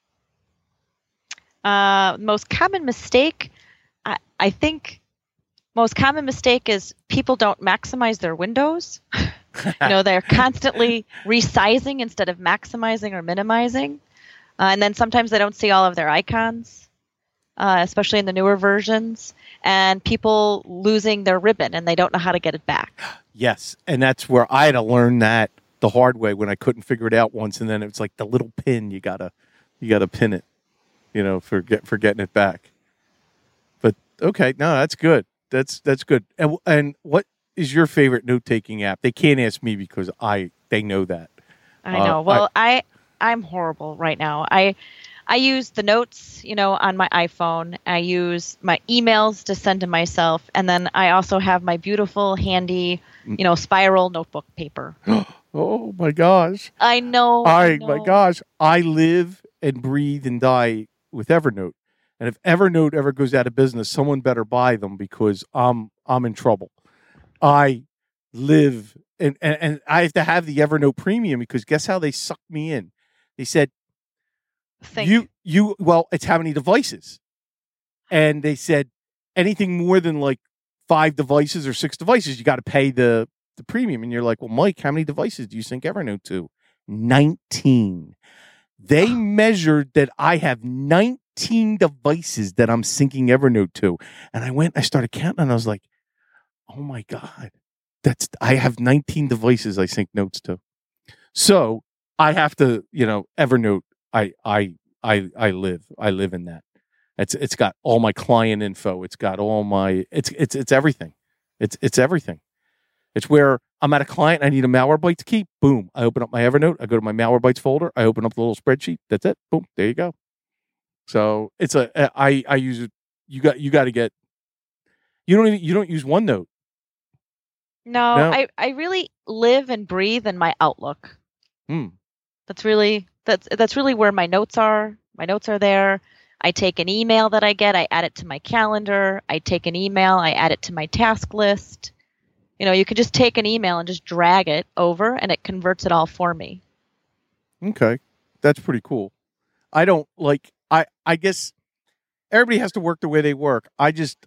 Most common mistake, I think most common mistake is people don't maximize their windows. They're constantly resizing instead of maximizing or minimizing. And then sometimes they don't see all of their icons, especially in the newer versions, and people losing their ribbon and they don't know how to get it back. Yes, and that's where I had to learn that the hard way when I couldn't figure it out once, and then it's like the little pin, you gotta pin it, for getting it back. But okay, no, that's good. That's good. And what is your favorite note-taking app? They can't ask me because they know that. I know. Well, I'm horrible right now. I use the notes, on my iPhone. I use my emails to send to myself. And then I also have my beautiful, handy, spiral notebook paper. Oh, my gosh. I know. My gosh. I live and breathe and die with Evernote. And if Evernote ever goes out of business, someone better buy them because I'm in trouble. I live and I have to have the Evernote Premium because guess how they sucked me in? They said, it's how many devices? And they said anything more than like 5 devices or 6 devices, you got to pay the premium. And you're like, well, Mike, how many devices do you sync Evernote to? 19. They measured that I have 19 devices that I'm syncing Evernote to. And I started counting and I was like, oh my God, I have 19 devices I sync notes to. So I have to, Evernote, I live in that. It's got all my client info. It's got all my, it's everything. It's everything. It's where I'm at a client. I need a Malwarebytes key. Boom. I open up my Evernote. I go to my Malwarebytes folder. I open up the little spreadsheet. That's it. Boom. There you go. So I use it. You got to get, you don't use OneNote. No, I really live and breathe in my Outlook. That's really where my notes are. My notes are there. I take an email that I get, I add it to my calendar. I take an email, I add it to my task list. You can just take an email and just drag it over and it converts it all for me. Okay. That's pretty cool. I don't I guess everybody has to work the way they work. I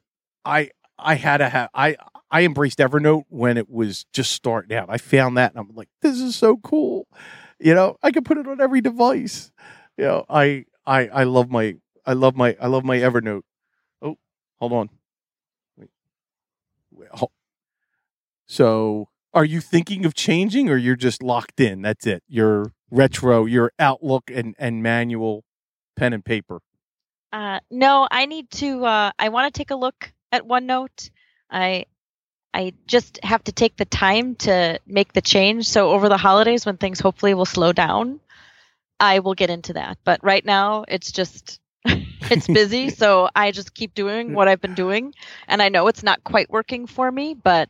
embraced Evernote when it was just starting out. I found that and I'm like, this is so cool. I can put it on every device. I love my Evernote. Oh, hold on. Wait. So are you thinking of changing, or you're just locked in? That's it. Your retro, your Outlook and manual pen and paper. No, I need to. I want to take a look at OneNote. I just have to take the time to make the change. So over the holidays, when things hopefully will slow down, I will get into that. But right now, it's just it's busy. So I just keep doing what I've been doing, and I know it's not quite working for me, but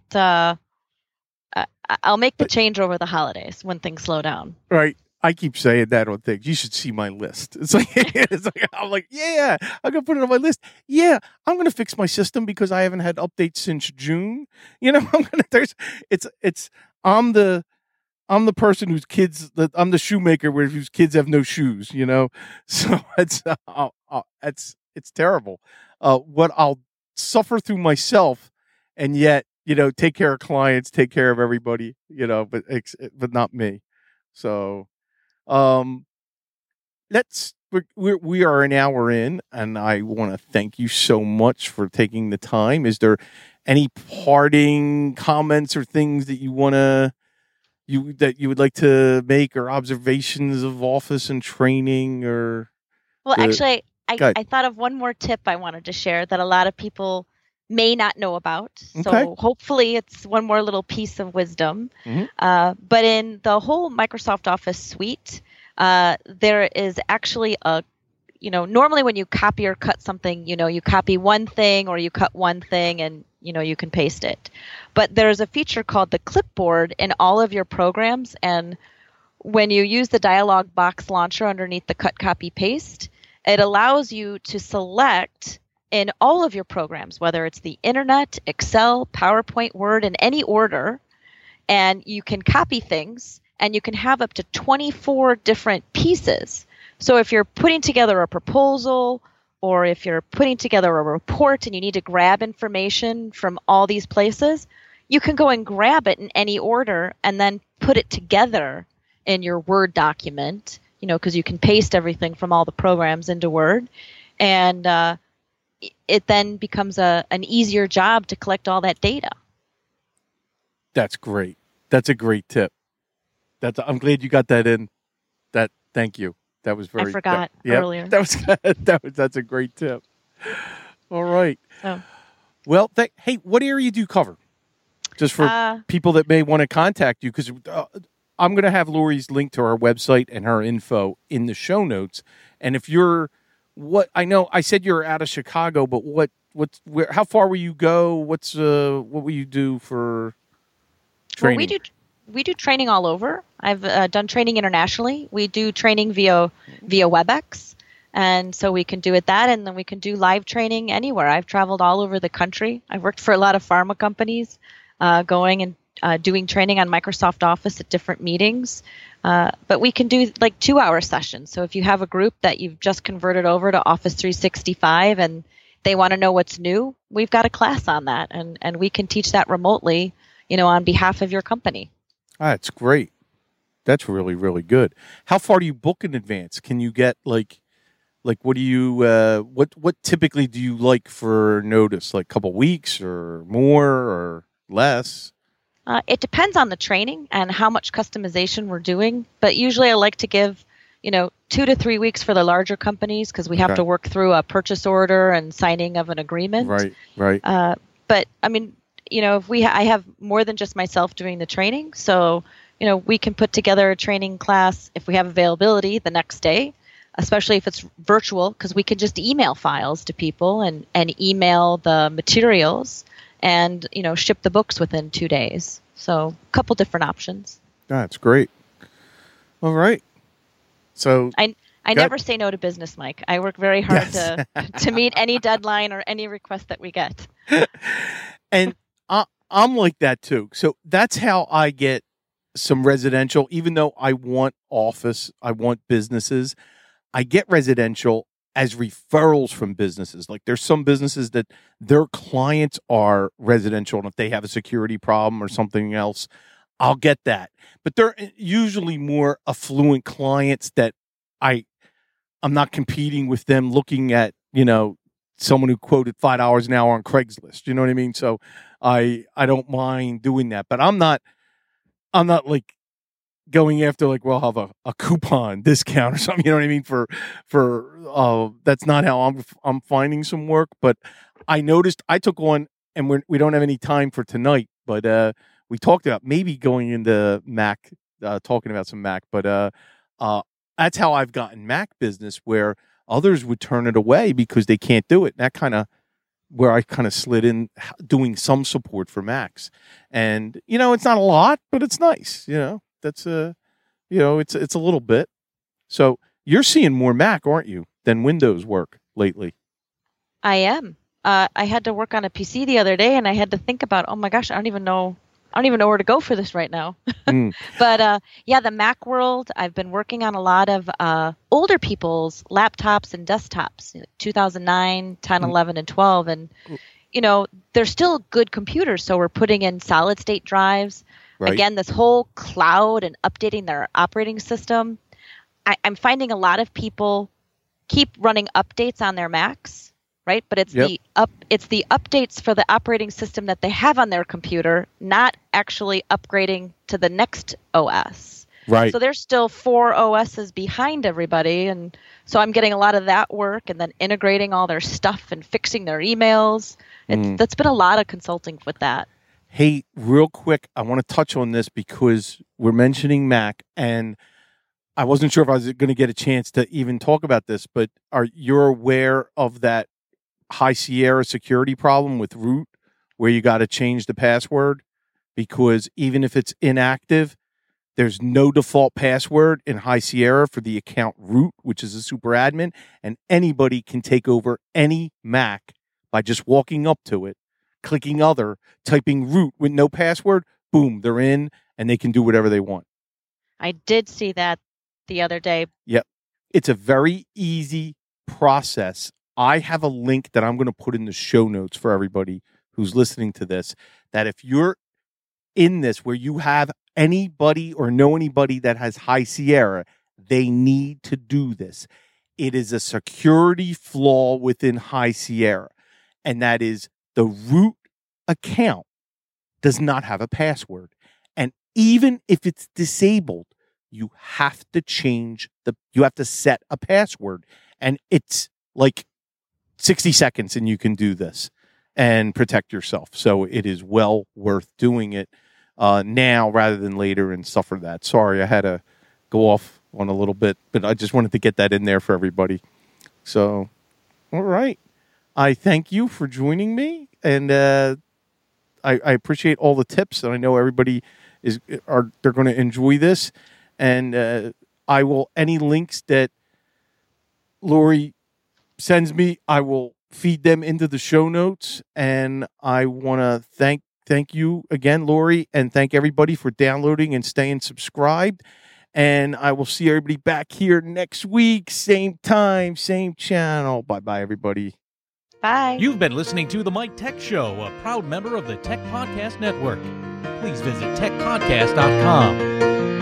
I'll make the change over the holidays when things slow down. Right. I keep saying that on things. You should see my list. It's like, I'm like, yeah, I'm gonna put it on my list. Yeah, I'm gonna fix my system because I haven't had updates since June. You know, I'm the person whose kids, I'm the shoemaker whose kids have no shoes. You know, so it's terrible. What I'll suffer through myself, and yet, you know, take care of clients, take care of everybody. You know, but not me. So. We are an hour in, and I want to thank you so much for taking the time. Is there any parting comments or things that you would like to make, or observations of office and training, or? Well, actually, I thought of one more tip I wanted to share that a lot of people may not know about. So hopefully it's one more little piece of wisdom. Mm-hmm. But in the whole Microsoft Office suite, there is actually normally when you copy or cut something, you copy one thing or you cut one thing and, you can paste it. But there's a feature called the clipboard in all of your programs. And when you use the dialog box launcher underneath the cut, copy, paste, it allows you to select in all of your programs, whether it's the internet, Excel, PowerPoint, Word, in any order, and you can copy things, and you can have up to 24 different pieces. So if you're putting together a proposal, or if you're putting together a report and you need to grab information from all these places, you can go and grab it in any order and then put it together in your Word document, because you can paste everything from all the programs into Word. And it then becomes an easier job to collect all that data. That's great. That's a great tip. I'm glad you got that in. Thank you. That was very. I forgot earlier. That's a great tip. All right. Oh. Well, hey, what area do you cover? Just for people that may want to contact you, because I'm going to have Lori's link to her website and her info in the show notes. And if you're I know I said you're out of Chicago, but how far will you go? What will you do for training? Well, we do training all over. I've done training internationally. We do training via WebEx, and so we can do it that, and then we can do live training anywhere. I've traveled all over the country. I've worked for a lot of pharma companies, going and doing training on Microsoft Office at different meetings. But we can do like 2-hour sessions. So if you have a group that you've just converted over to Office 365 and they want to know what's new, we've got a class on that, and we can teach that remotely, on behalf of your company. That's great. That's really, really good. How far do you book in advance? Can you get like what do you what typically do you like for notice? Like a couple weeks or more or less? It depends on the training and how much customization we're doing, but usually I like to give, 2 to 3 weeks for the larger companies because we have to work through a purchase order and signing of an agreement. Right. But I mean, if I have more than just myself doing the training, so we can put together a training class if we have availability the next day, especially if it's virtual, because we can just email files to people and email the materials. And, ship the books within 2 days. So a couple different options. That's great. All right. So I never say no to business, Mike. I work very hard to meet any deadline or any request that we get. And I'm like that too. So that's how I get some residential, even though I want office, I want businesses. I get residential as referrals from businesses. Like there's some businesses that their clients are residential, and if they have a security problem or something else, I'll get that. But they're usually more affluent clients that I'm not competing with them looking at, someone who quoted $5 an hour on Craigslist. You know what I mean? So I don't mind doing that, but I'm not like going after like, well, I'll have a coupon discount or something. You know what I mean? For that's not how I'm finding some work. But I noticed I took on, and we don't have any time for tonight, but we talked about maybe going into Mac, talking about some Mac, but that's how I've gotten Mac business, where others would turn it away because they can't do it. And that kind of where I kind of slid in doing some support for Macs. And, it's not a lot, but it's nice. That's it's a little bit. So you're seeing more Mac, aren't you, than Windows work lately? I am. I had to work on a PC the other day, and I had to think about, oh my gosh, I don't even know where to go for this right now. But the Mac world, I've been working on a lot of older people's laptops and desktops, 2009, 10, 11, and 12. And, they're still good computers. So we're putting in solid state drives. Right. Again, this whole cloud and updating their operating system. I'm finding a lot of people keep running updates on their Macs. Right, but it's the updates for the operating system that they have on their computer, not actually upgrading to the next OS. Right. So they're still 4 OSs behind everybody, and so I'm getting a lot of that work, and then integrating all their stuff and fixing their emails. That's been a lot of consulting with that. Hey, real quick, I want to touch on this because we're mentioning Mac, and I wasn't sure if I was going to get a chance to even talk about this, but you're aware of that High Sierra security problem with root, where you got to change the password because even if it's inactive, there's no default password in High Sierra for the account root, which is a super admin, and anybody can take over any Mac by just walking up to it, clicking other, typing root with no password, boom, they're in, and they can do whatever they want. I did see that the other day. Yep. It's a very easy process. I have a link that I'm going to put in the show notes for everybody who's listening to this, that if you're in this where you have anybody or know anybody that has High Sierra, they need to do this. It is a security flaw within High Sierra, and that is the root account does not have a password. And even if it's disabled, you have to you have to set a password. And it's like 60 seconds and you can do this and protect yourself. So it is well worth doing it now rather than later and stuff for that. Sorry, I had to go off on a little bit, but I just wanted to get that in there for everybody. So, all right. I thank you for joining me, and I appreciate all the tips, and I know everybody they're going to enjoy this. And I will, any links that Lori sends me, I will feed them into the show notes. And I want to thank you again, Lori, and thank everybody for downloading and staying subscribed. And I will see everybody back here next week, same time, same channel. Bye-bye, everybody. Bye. You've been listening to The Mike Tech Show, a proud member of the Tech Podcast Network. Please visit techpodcast.com.